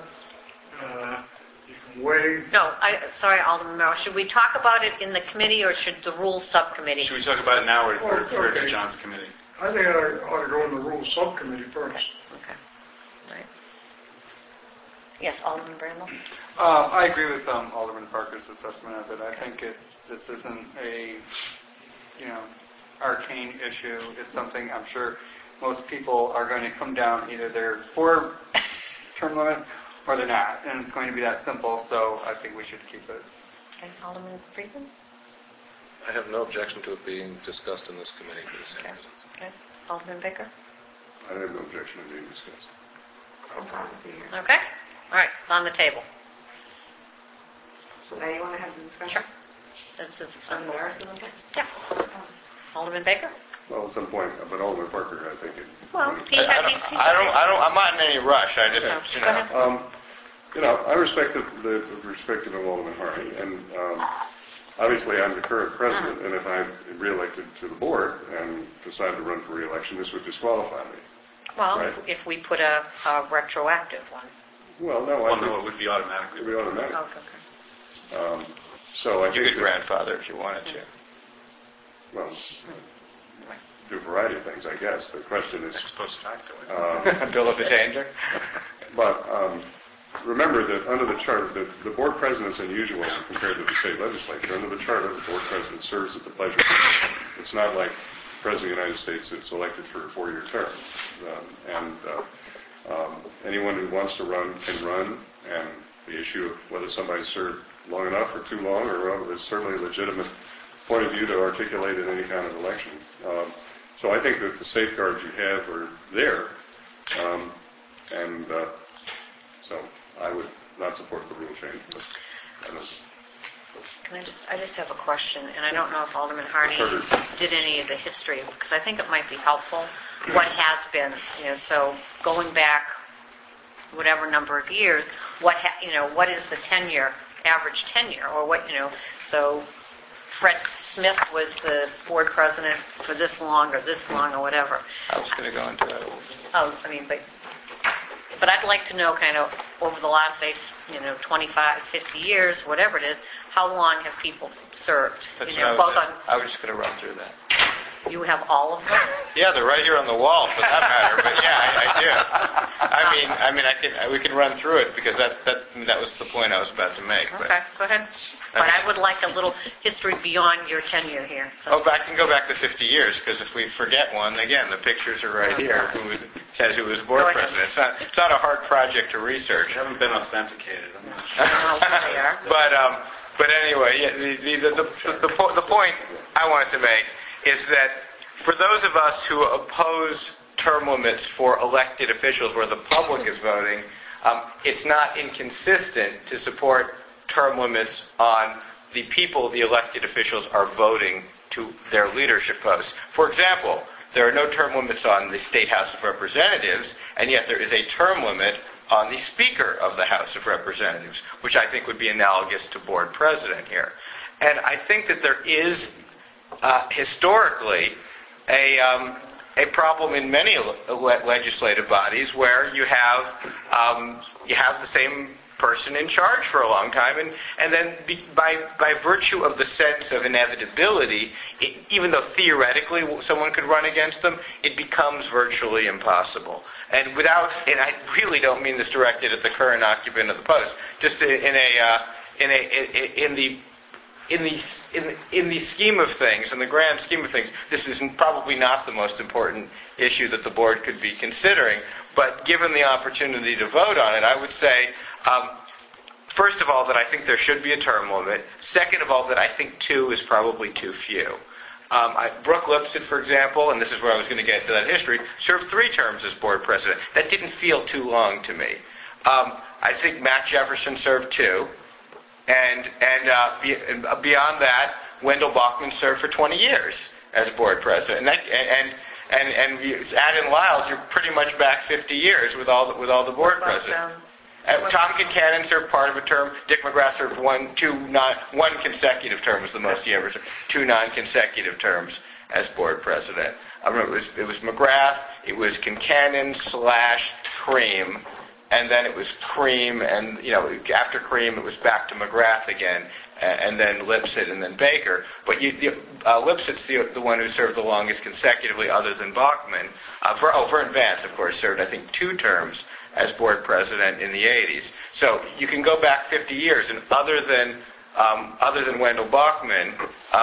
you can weigh... No, sorry, Alderman Merrill. Should we talk about it in the committee or should the Rules Subcommittee? Should we talk about it now or refer to John's committee? I think it ought to go in the Rules Subcommittee first. Okay. Right. Yes, Alderman Bramble? I agree with Alderman Parker's assessment of it. I think this isn't a, arcane issue. It's something I'm sure most people are going to come down, either they're for term limits or they're not, and it's going to be that simple, so I think we should keep it. Okay, Alderman Friedman? I have no objection to it being discussed in this committee for the same reason. Okay. Alderman Baker? I have no objection to being discussed. Okay. All right, it's on the table. So now you want to have the discussion? Sure. That's On the merits of the case? Yeah. Alderman Baker? Well, at some point, but Alderman Parker, I think. Well, I'm not in any rush. I just, Go ahead. I respect the perspective of Alderman Harney, and obviously I'm the current president, and if I'm reelected to the board and decide to run for reelection, this would disqualify me. Well, right? if we put a retroactive one. Well, no, it would be automatic. It would be automatic. Oh, okay. So I you think could grandfather if you wanted to. Well, do a variety of things, I guess. The question is... Ex post facto. Bill of Attainder. But remember that under the charter, the board president is unusual compared to the state legislature. Under the charter, the board president serves at the pleasure of the president. It's not like the president of the United States that's elected for a 4-year term. Anyone who wants to run can run, and the issue of whether somebody served long enough or too long is certainly a legitimate point of view to articulate in any kind of election. So I think that the safeguards you have are there, so I would not support the rule change. But I just have a question, and I don't know if Alderman Harney did any of the history, because I think it might be helpful. What has been, so going back whatever number of years, what is the average tenure, or what, so Fred Smith was the board president for this long or whatever. I was going to go into that. Oh, but I'd like to know kind of over the last, 25, 50 years, whatever it is, how long have people served? I was just going to run through that. You have all of them? Yeah, they're right here on the wall, for that matter. But yeah, I do. we can run through it because that was the point I was about to make. Okay, go ahead. But I would like a little history beyond your tenure here. So. I can go back to 50 years because if we forget one, again, the pictures are right here. Says who was board president. It's not a hard project to research. They haven't been authenticated. I'm not sure. But anyway, the point I wanted to make is that for those of us who oppose term limits for elected officials where the public is voting, it's not inconsistent to support term limits on the people the elected officials are voting to their leadership posts. For example, there are no term limits on the State House of Representatives, and yet there is a term limit on the Speaker of the House of Representatives, which I think would be analogous to board president here. And I think that there is historically a problem in many legislative bodies where you have the same person in charge for a long time, and then by virtue of the sense of inevitability, even though theoretically someone could run against them, it becomes virtually impossible. And I really don't mean this directed at the current occupant of the post, just in the scheme of things, in the grand scheme of things, this is probably not the most important issue that the board could be considering. But given the opportunity to vote on it, I would say, first of all, that I think there should be a term limit. Second of all, that I think 2 is probably too few. Brooke Lipset, for example, and this is where I was going to get to that history, served 3 terms as board president. That didn't feel too long to me. I think Matt Jefferson served 2. And beyond that, Wendell Bachman served for 20 years as board president. And add in Lyles, you're pretty much back 50 years with all the board presidents. Tom Kincannon served part of a term. Dick McGrath served one consecutive term was the most he ever served. 2 non-consecutive terms as board president. I remember it was McGrath, it was Kincannon / Cream. And then it was Cream, and after Cream, it was back to McGrath again, and then Lipset, and then Baker. But Lipset's the one who served the longest consecutively, other than Bachman. Vern Vance, of course, served I think 2 terms as board president in the 80s. So you can go back 50 years, and other than Wendell Bachman,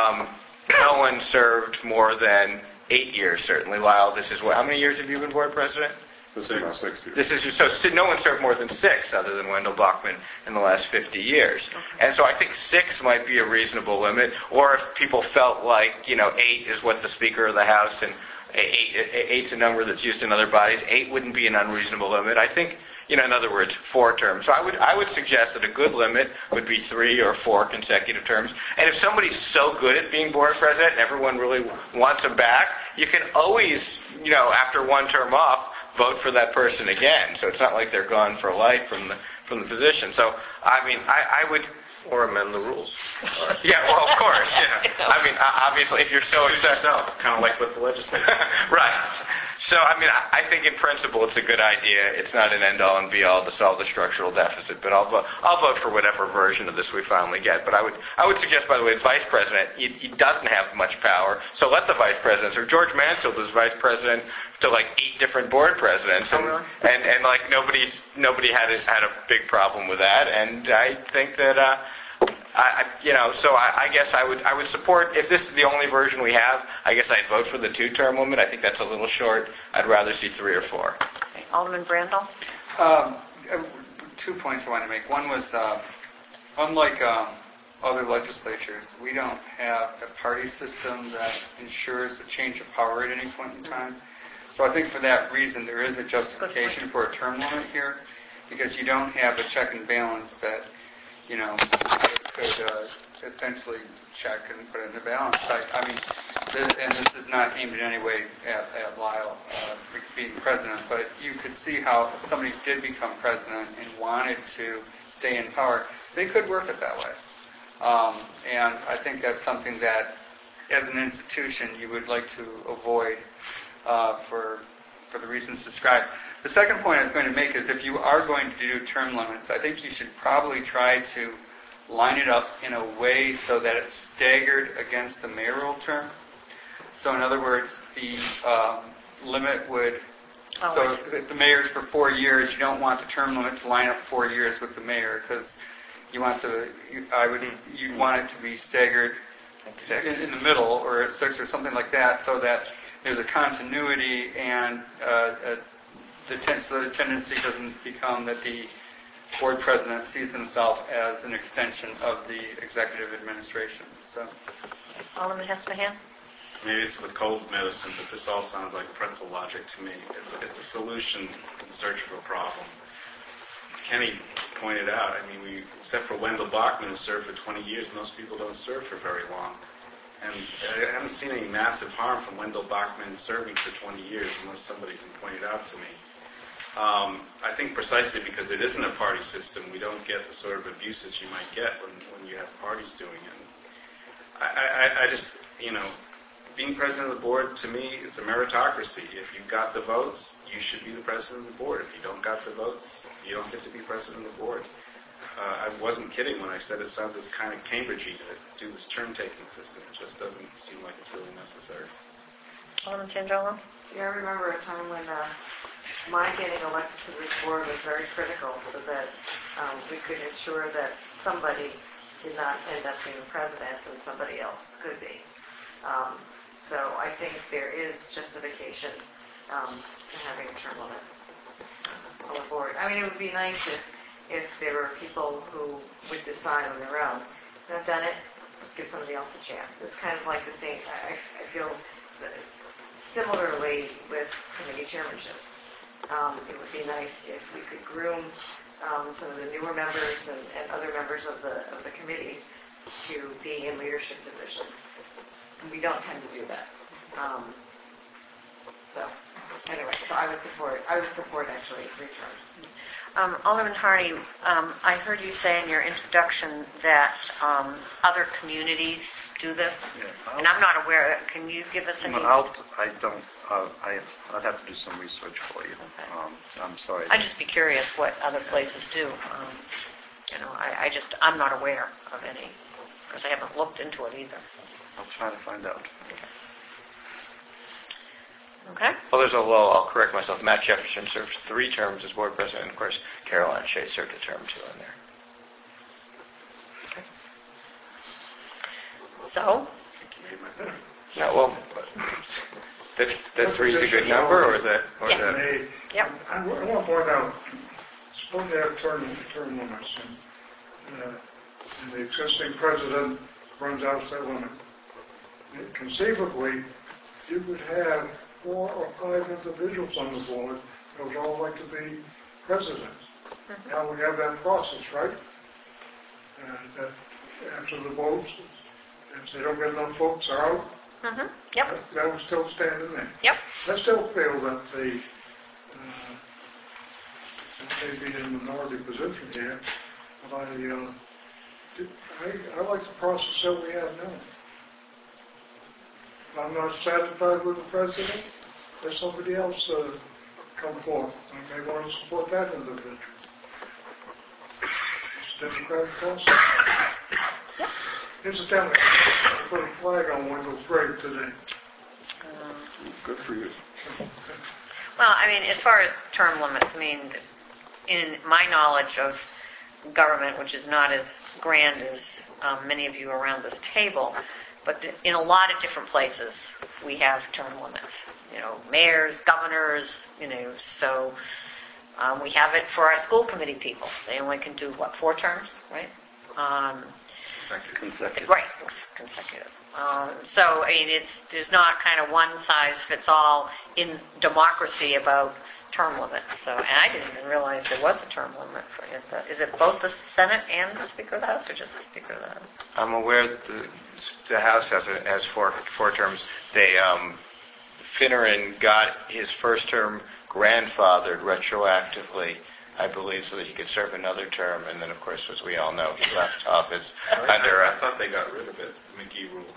no one served more than 8 years. Certainly, Lyle. How many years have you been board president? This is about 6 years. So no one served more than 6 other than Wendell Bachman in the last 50 years. Okay. And so I think 6 might be a reasonable limit, or if people felt like, 8 is what the Speaker of the House, and 8's a number that's used in other bodies, 8 wouldn't be an unreasonable limit. I think, in other words, 4 terms. So I would suggest that a good limit would be 3 or 4 consecutive terms. And if somebody's so good at being board president and everyone really wants them back, you can always, after 1 term off, vote for that person again. So it's not like they're gone for life from the position. So, I would... Or amend the rules. Yeah, well, of course, yeah. Obviously, if you're so yourself, kind of like with the legislature. Right. So, I think in principle it's a good idea. It's not an end-all and be-all to solve the structural deficit, but I'll vote for whatever version of this we finally get. But I would suggest, by the way, the vice president, he doesn't have much power, so let the vice president serve. George Mansfield was vice president to 8 different board presidents, and nobody had a big problem with that. And I think that I guess I would support, if this is the only version we have, I guess I'd vote for the 2-term limit. I think that's a little short. I'd rather see 3 or 4. Okay. Alderman Brandel? 2 points I want to make. One was, unlike other legislatures, we don't have a party system that ensures a change of power at any point in time. So I think for that reason, there is a justification for a term limit here, because you don't have a check and balance that, could essentially check and put it in the balance. And this is not aimed in any way at Lyle being president, but you could see how if somebody did become president and wanted to stay in power, they could work it that way. And I think that's something that, as an institution, you would like to avoid for the reasons described. The second point I was going to make is if you are going to do term limits, I think you should probably try to line it up in a way so that it's staggered against the mayoral term. So in other words, the limit would Oh, So I see. if the mayor's for 4 years, you don't want the term limit to line up 4 years with the mayor, because you want you'd want it to be staggered in the middle, or at 6 or something like that, so that there's a continuity and so the tendency doesn't become that the board president sees himself as an extension of the executive administration. So, Alderman Hesmahan? Maybe it's with cold medicine, but this all sounds like pretzel logic to me. It's a solution in search of a problem. Kenny pointed out, I mean, except for Wendell Bachman, who served for 20 years, most people don't serve for very long. And I haven't seen any massive harm from Wendell Bachman serving for 20 years, unless somebody can point it out to me. I think precisely because it isn't a party system, we don't get the sort of abuses you might get when you have parties doing it. I just, being president of the board, to me, it's a meritocracy. If you've got the votes, you should be the president of the board. If you don't got the votes, you don't get to be president of the board. I wasn't kidding when I said it sounds as kind of Cambridgey to do this turn-taking system. It just doesn't seem like it's really necessary. Alderman Tangelo? Yeah, I remember a time when my getting elected to this board was very critical so that we could ensure that somebody did not end up being president and somebody else could be. So I think there is justification to having a term limit on the board. I mean, it would be nice if there were people who would decide on their own. And I've done it, give somebody else a chance. It's kind of like the same, I feel that similarly with committee chairmanships. It would be nice if we could groom some of the newer members and other members of the committee to be in leadership positions. And we don't tend to do that. So I would support actually 3 terms. Alderman Hardy, I heard you say in your introduction that other communities do this, and I'm not aware of it. Can you give us any? I don't. I'd have to do some research for you. Okay. I'm sorry. I'd just be curious what other places do. I'm not aware of any, because I haven't looked into it either. I'll try to find out. Okay. Well, I'll correct myself. Matt Jefferson served 3 terms as board president, and of course, Caroline Shea served a term too in there. Okay. So? No, well, that 3 is a good number, or is that? Yep. I want to point out, suppose you have term limits, and the existing president runs out that limit. Conceivably, you could have 4 or 5 individuals on the board that would all like to be presidents. Mm-hmm. Now we have that process, right? That after the votes, if they don't get enough votes, they're out. Mm-hmm. Yep. That would still stand in there. Yep. I still feel that they may be in a minority position here, but I like the process that we have now. If I'm not satisfied with the president, there's somebody else come forth. I may want to support that individual. It's a democratic process. Incidentally, I put a flag on Wendell's grave today. Good for you. Well, I mean, as far as term limits, I mean, in my knowledge of government, which is not as grand as many of you around this table, but in a lot of different places we have term limits. Mayors, governors, so we have it for our school committee people. They only can do, 4 terms, right? Consecutive. Right, consecutive. So, I mean, there's not kind of one size fits all in democracy about term limits. So, and I didn't even realize there was a term limit for it. Is it both the Senate and the Speaker of the House, or just the Speaker of the House? I'm aware that the House has 4 terms. Finneran got his first term grandfathered retroactively, I believe, so that he could serve another term. And then, of course, as we all know, he left office under. I thought they got rid of it, the McGee rule.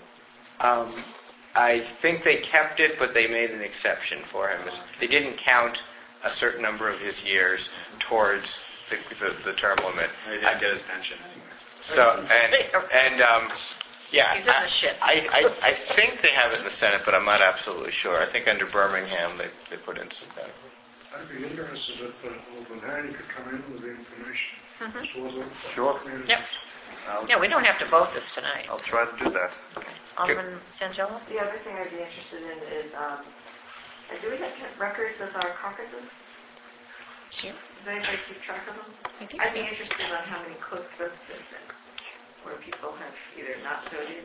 I think they kept it, but they made an exception for him. They didn't count a certain number of his years towards the term limit. He didn't get his pension anyways. So yeah, He's in the shit. I think they have it in the Senate, but I'm not absolutely sure. I think under Birmingham they put in some benefit. I'd be interested if Lanani could come in with the information. Sure. Yep. Yeah, we don't have to vote this tonight. I'll try to do that. Alderman Sangello? The other thing I'd be interested in is, do we have records of our caucuses? Sure. Does anybody keep track of them? I think I'd so. be interested on how many close votes there's been, where people have either not voted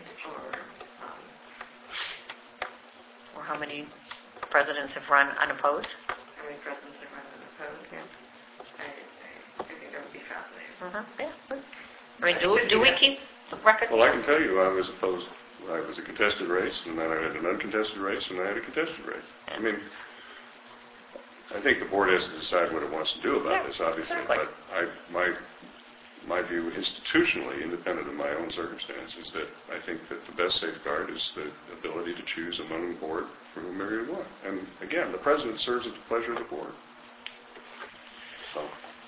Or how many presidents have run unopposed? how many presidents have run unopposed. Yeah. I think that would be fascinating. Yeah. I mean, do we keep records? Well, I can tell you I was opposed. I was a contested race, and then I had an uncontested race, and I had a contested race. I mean, I think the board has to decide what it wants to do about this, obviously. Exactly. But my view, institutionally, independent of my own circumstances, that I think that the best safeguard is the ability to choose among the board for whomever you want. And again, the president serves at the pleasure of the board. So.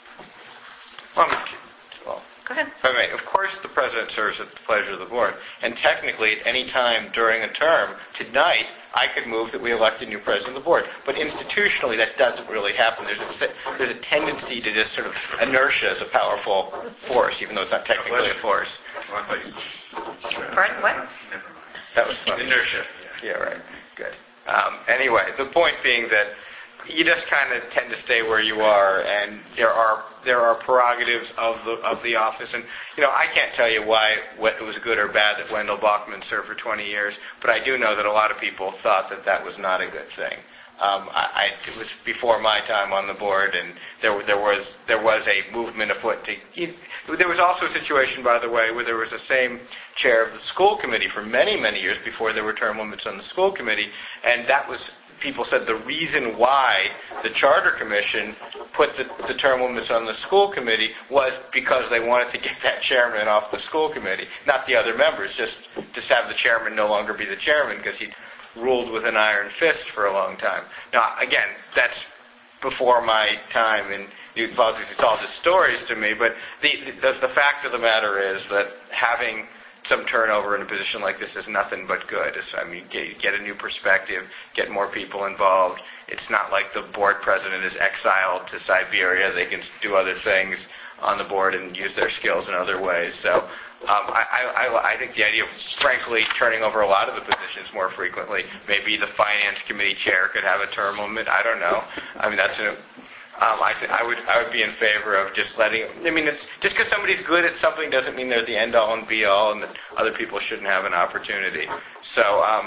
Well, Go ahead. if I may, of course the president serves at the pleasure of the board. And technically, at any time during a term, tonight, I could move that we elect a new president of the board. But institutionally, that doesn't really happen. There's a tendency to just sort of inertia as a powerful force, even though it's not technically a force. Well, I thought you said... Pardon? What? Never mind. That was funny. Inertia. Yeah, right. Good. Anyway, the point being that you just kind of tend to stay where you are, and there are prerogatives of the office. And I can't tell you why it was good or bad that Wendell Bachman served for 20 years, but I do know that a lot of people thought that was not a good thing. It was before my time on the board, and there was a movement afoot to. There was also a situation, by the way, where there was the same chair of the school committee for many, many years before there were term limits on the school committee, and that was. People said the reason why the Charter Commission put the term limits on the school committee was because they wanted to get that chairman off the school committee, not the other members, just have the chairman no longer be the chairman because he'd ruled with an iron fist for a long time. Now, again, that's before my time in youth politics. It's all just stories to me, but the fact of the matter is that having some turnover in a position like this is nothing but good. I mean, get a new perspective, get more people involved. It's not like the board president is exiled to Siberia. They can do other things on the board and use their skills in other ways. So I think the idea of, frankly, turning over a lot of the positions more frequently, maybe the finance committee chair could have a term limit. I don't know. I mean, I would be in favor of just letting. I mean, it's just because somebody's good at something doesn't mean they're the end all and be all, and that other people shouldn't have an opportunity. So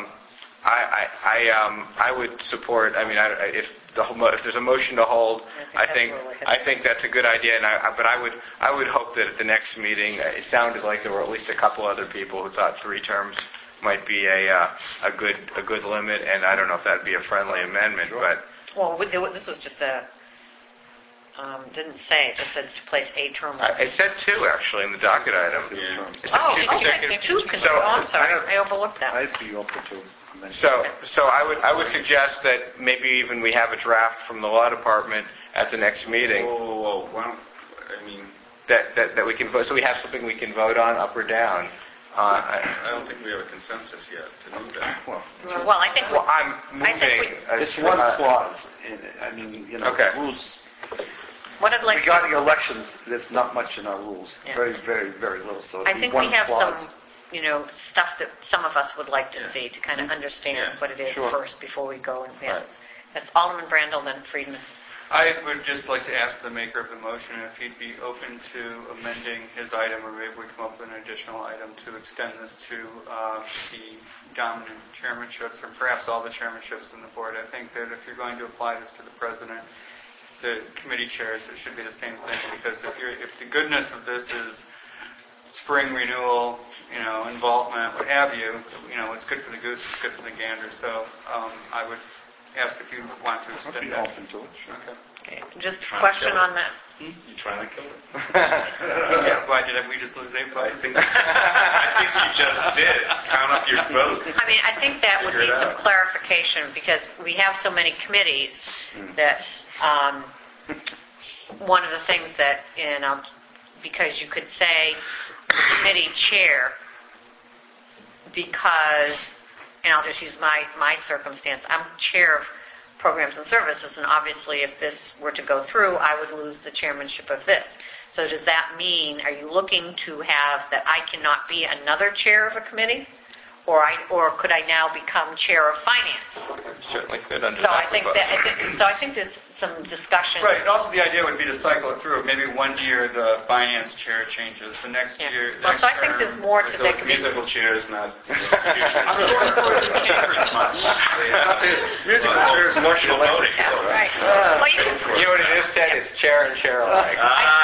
I would support. I mean, if there's a motion to hold, I think that's a good idea. But I would hope that at the next meeting, it sounded like there were at least a couple other people who thought 3 terms might be a good limit, and I don't know if that'd be a friendly amendment, but. Well, this was just didn't say, it just said to place a term limit. It said 2, actually, in the docket item. Oh, I'm sorry, I overlooked that. I'd be open to it. So I would suggest that maybe even we have a draft from the law department at the next meeting. Whoa. Well, I mean... That we can vote, so we have something we can vote on, up or down. I don't think we have a consensus yet to move that. Well, I think... Well, I'm moving... It's one clause. I mean, okay. Rules... What I'd like regarding elections, there's not much in our rules. Yeah. Very, very, very little. So I think we have clause. some, stuff that some of us would like to see to kind of understand what it is first before we go. And That's Alderman Brandel, then Friedman. I would just like to ask the maker of the motion if he'd be open to amending his item, or maybe we come up with an additional item to extend this to the dominant chairmanships, or perhaps all the chairmanships in the board. I think that if you're going to apply this to the president, the committee chairs, it should be the same thing, because if the goodness of this is spring renewal, involvement, what have you, it's good for the goose, it's good for the gander. So I would ask if you want to extend that. I'd be open to it. Sure. Okay. Just a question on that. You trying to kill it? Why did we just lose 8 votes? I think you just did. Count up your votes. I mean, I think that would need some clarification, because we have so many committees that one of the things that, because you could say committee chair, because, and I'll just use my circumstance, I'm chair of Programs and Services, and obviously if this were to go through, I would lose the chairmanship of this. So does that mean, are you looking to have that I cannot be another chair of a committee? Or could I now become chair of finance? Certainly could under So that I think there's some discussion. Right, and also the idea would be to cycle it through. Maybe one year the finance chair changes, the next year... Well, so I think there's more to So that. it's musical chairs, not... I'm going for the chambers much. Musical chairs, emotional voting. Right. Well, You know what it is, Ted? It's chair and chair alike.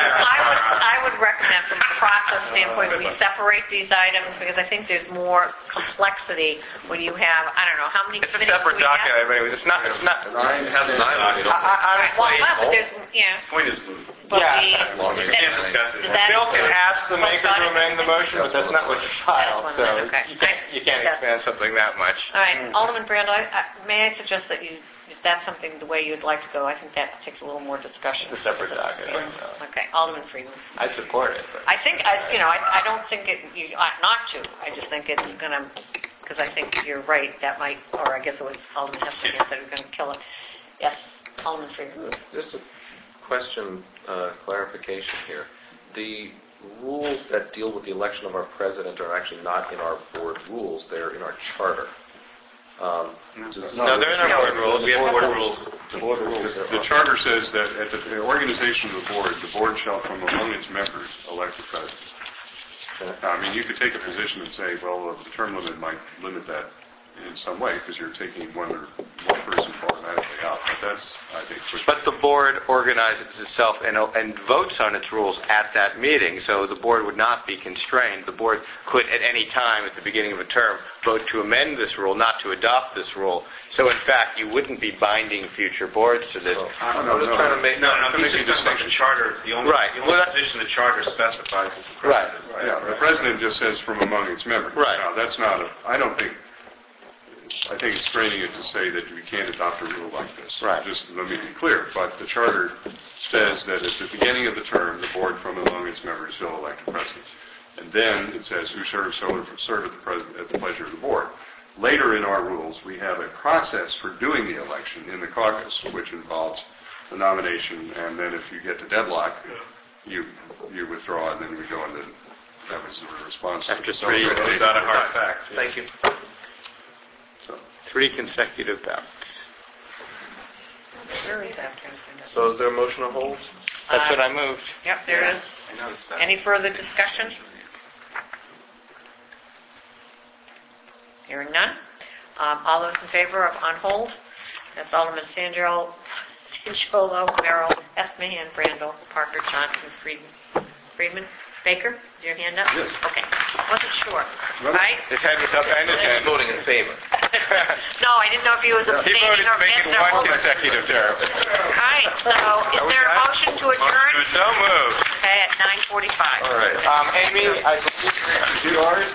I would recommend from a process standpoint, we separate these items because I think there's more complexity when you have, I don't know, how many It's a committees do separate we have? document, anyway. It's not... It has an island. Well, but there's, Point is moot. but Yeah. we... We can't discuss it. Bill can ask the maker to amend the motion, but that's not what you filed, That's so one, okay. you can't expand something that much. All right, Alderman Brandel, may I suggest that you, if that's something the way you'd like to go, I think that takes a little more discussion. It's a separate document. Okay, Alderman Friedman. I'd support it, but... I think, I don't think you ought not to. I just think it's going to, because I think you're right, that might, or I guess it was Alderman Hester that was going to kill it. Yes, Alderman Friedman. Just a question, clarification here. The rules that deal with the election of our president are actually not in our board rules, they're in our charter. No, they're in our board rules. We have board rules. The charter says that at the organization of the board shall from among its members elect the president. Now, I mean, you could take a position and say, well, the term limit might limit that in some way because you're taking one person automatically out. But that's, I think... But the board organizes itself and votes on its rules at that meeting, so the board would not be constrained. The board could at any time at the beginning of a term vote to amend this rule, not to adopt this rule. So in fact, you wouldn't be binding future boards to this. No, he's just talking about the charter. The only position the charter specifies is the president. Right. Yeah, the president just says from among its members. Right. Now, that's not I think it's straining it to say that we can't adopt a rule like this. Right. Just let me be clear. But the charter says that at the beginning of the term, the board from among its members shall elect a president. And then it says who serve at the pleasure of the board. Later in our rules, we have a process for doing the election in the caucus, which involves the nomination, and then if you get to deadlock, you withdraw, and then we go into that was the response. After 3 years. Those are the hard facts. Yeah. Thank you. 3 consecutive ballots. Where is that? So is there a motion to hold? That's what I moved. Yep, there is. I noticed that. Any further discussion? Hearing none. All those in favor of on hold? That's Alderman Sanjolo, Merrill, Esmahan, Brandel, Parker, Johnson, Friedman. Baker, is your hand up? Yes. Okay. Wasn't sure. Right? His head was up and his hand. Voting in favor. No, I didn't know if he was He abstaining voted to or make it against or 1 over. consecutive term. All right, so is there a motion to adjourn? So moved. Okay, at 9:45. All right. Amy, I believe yours.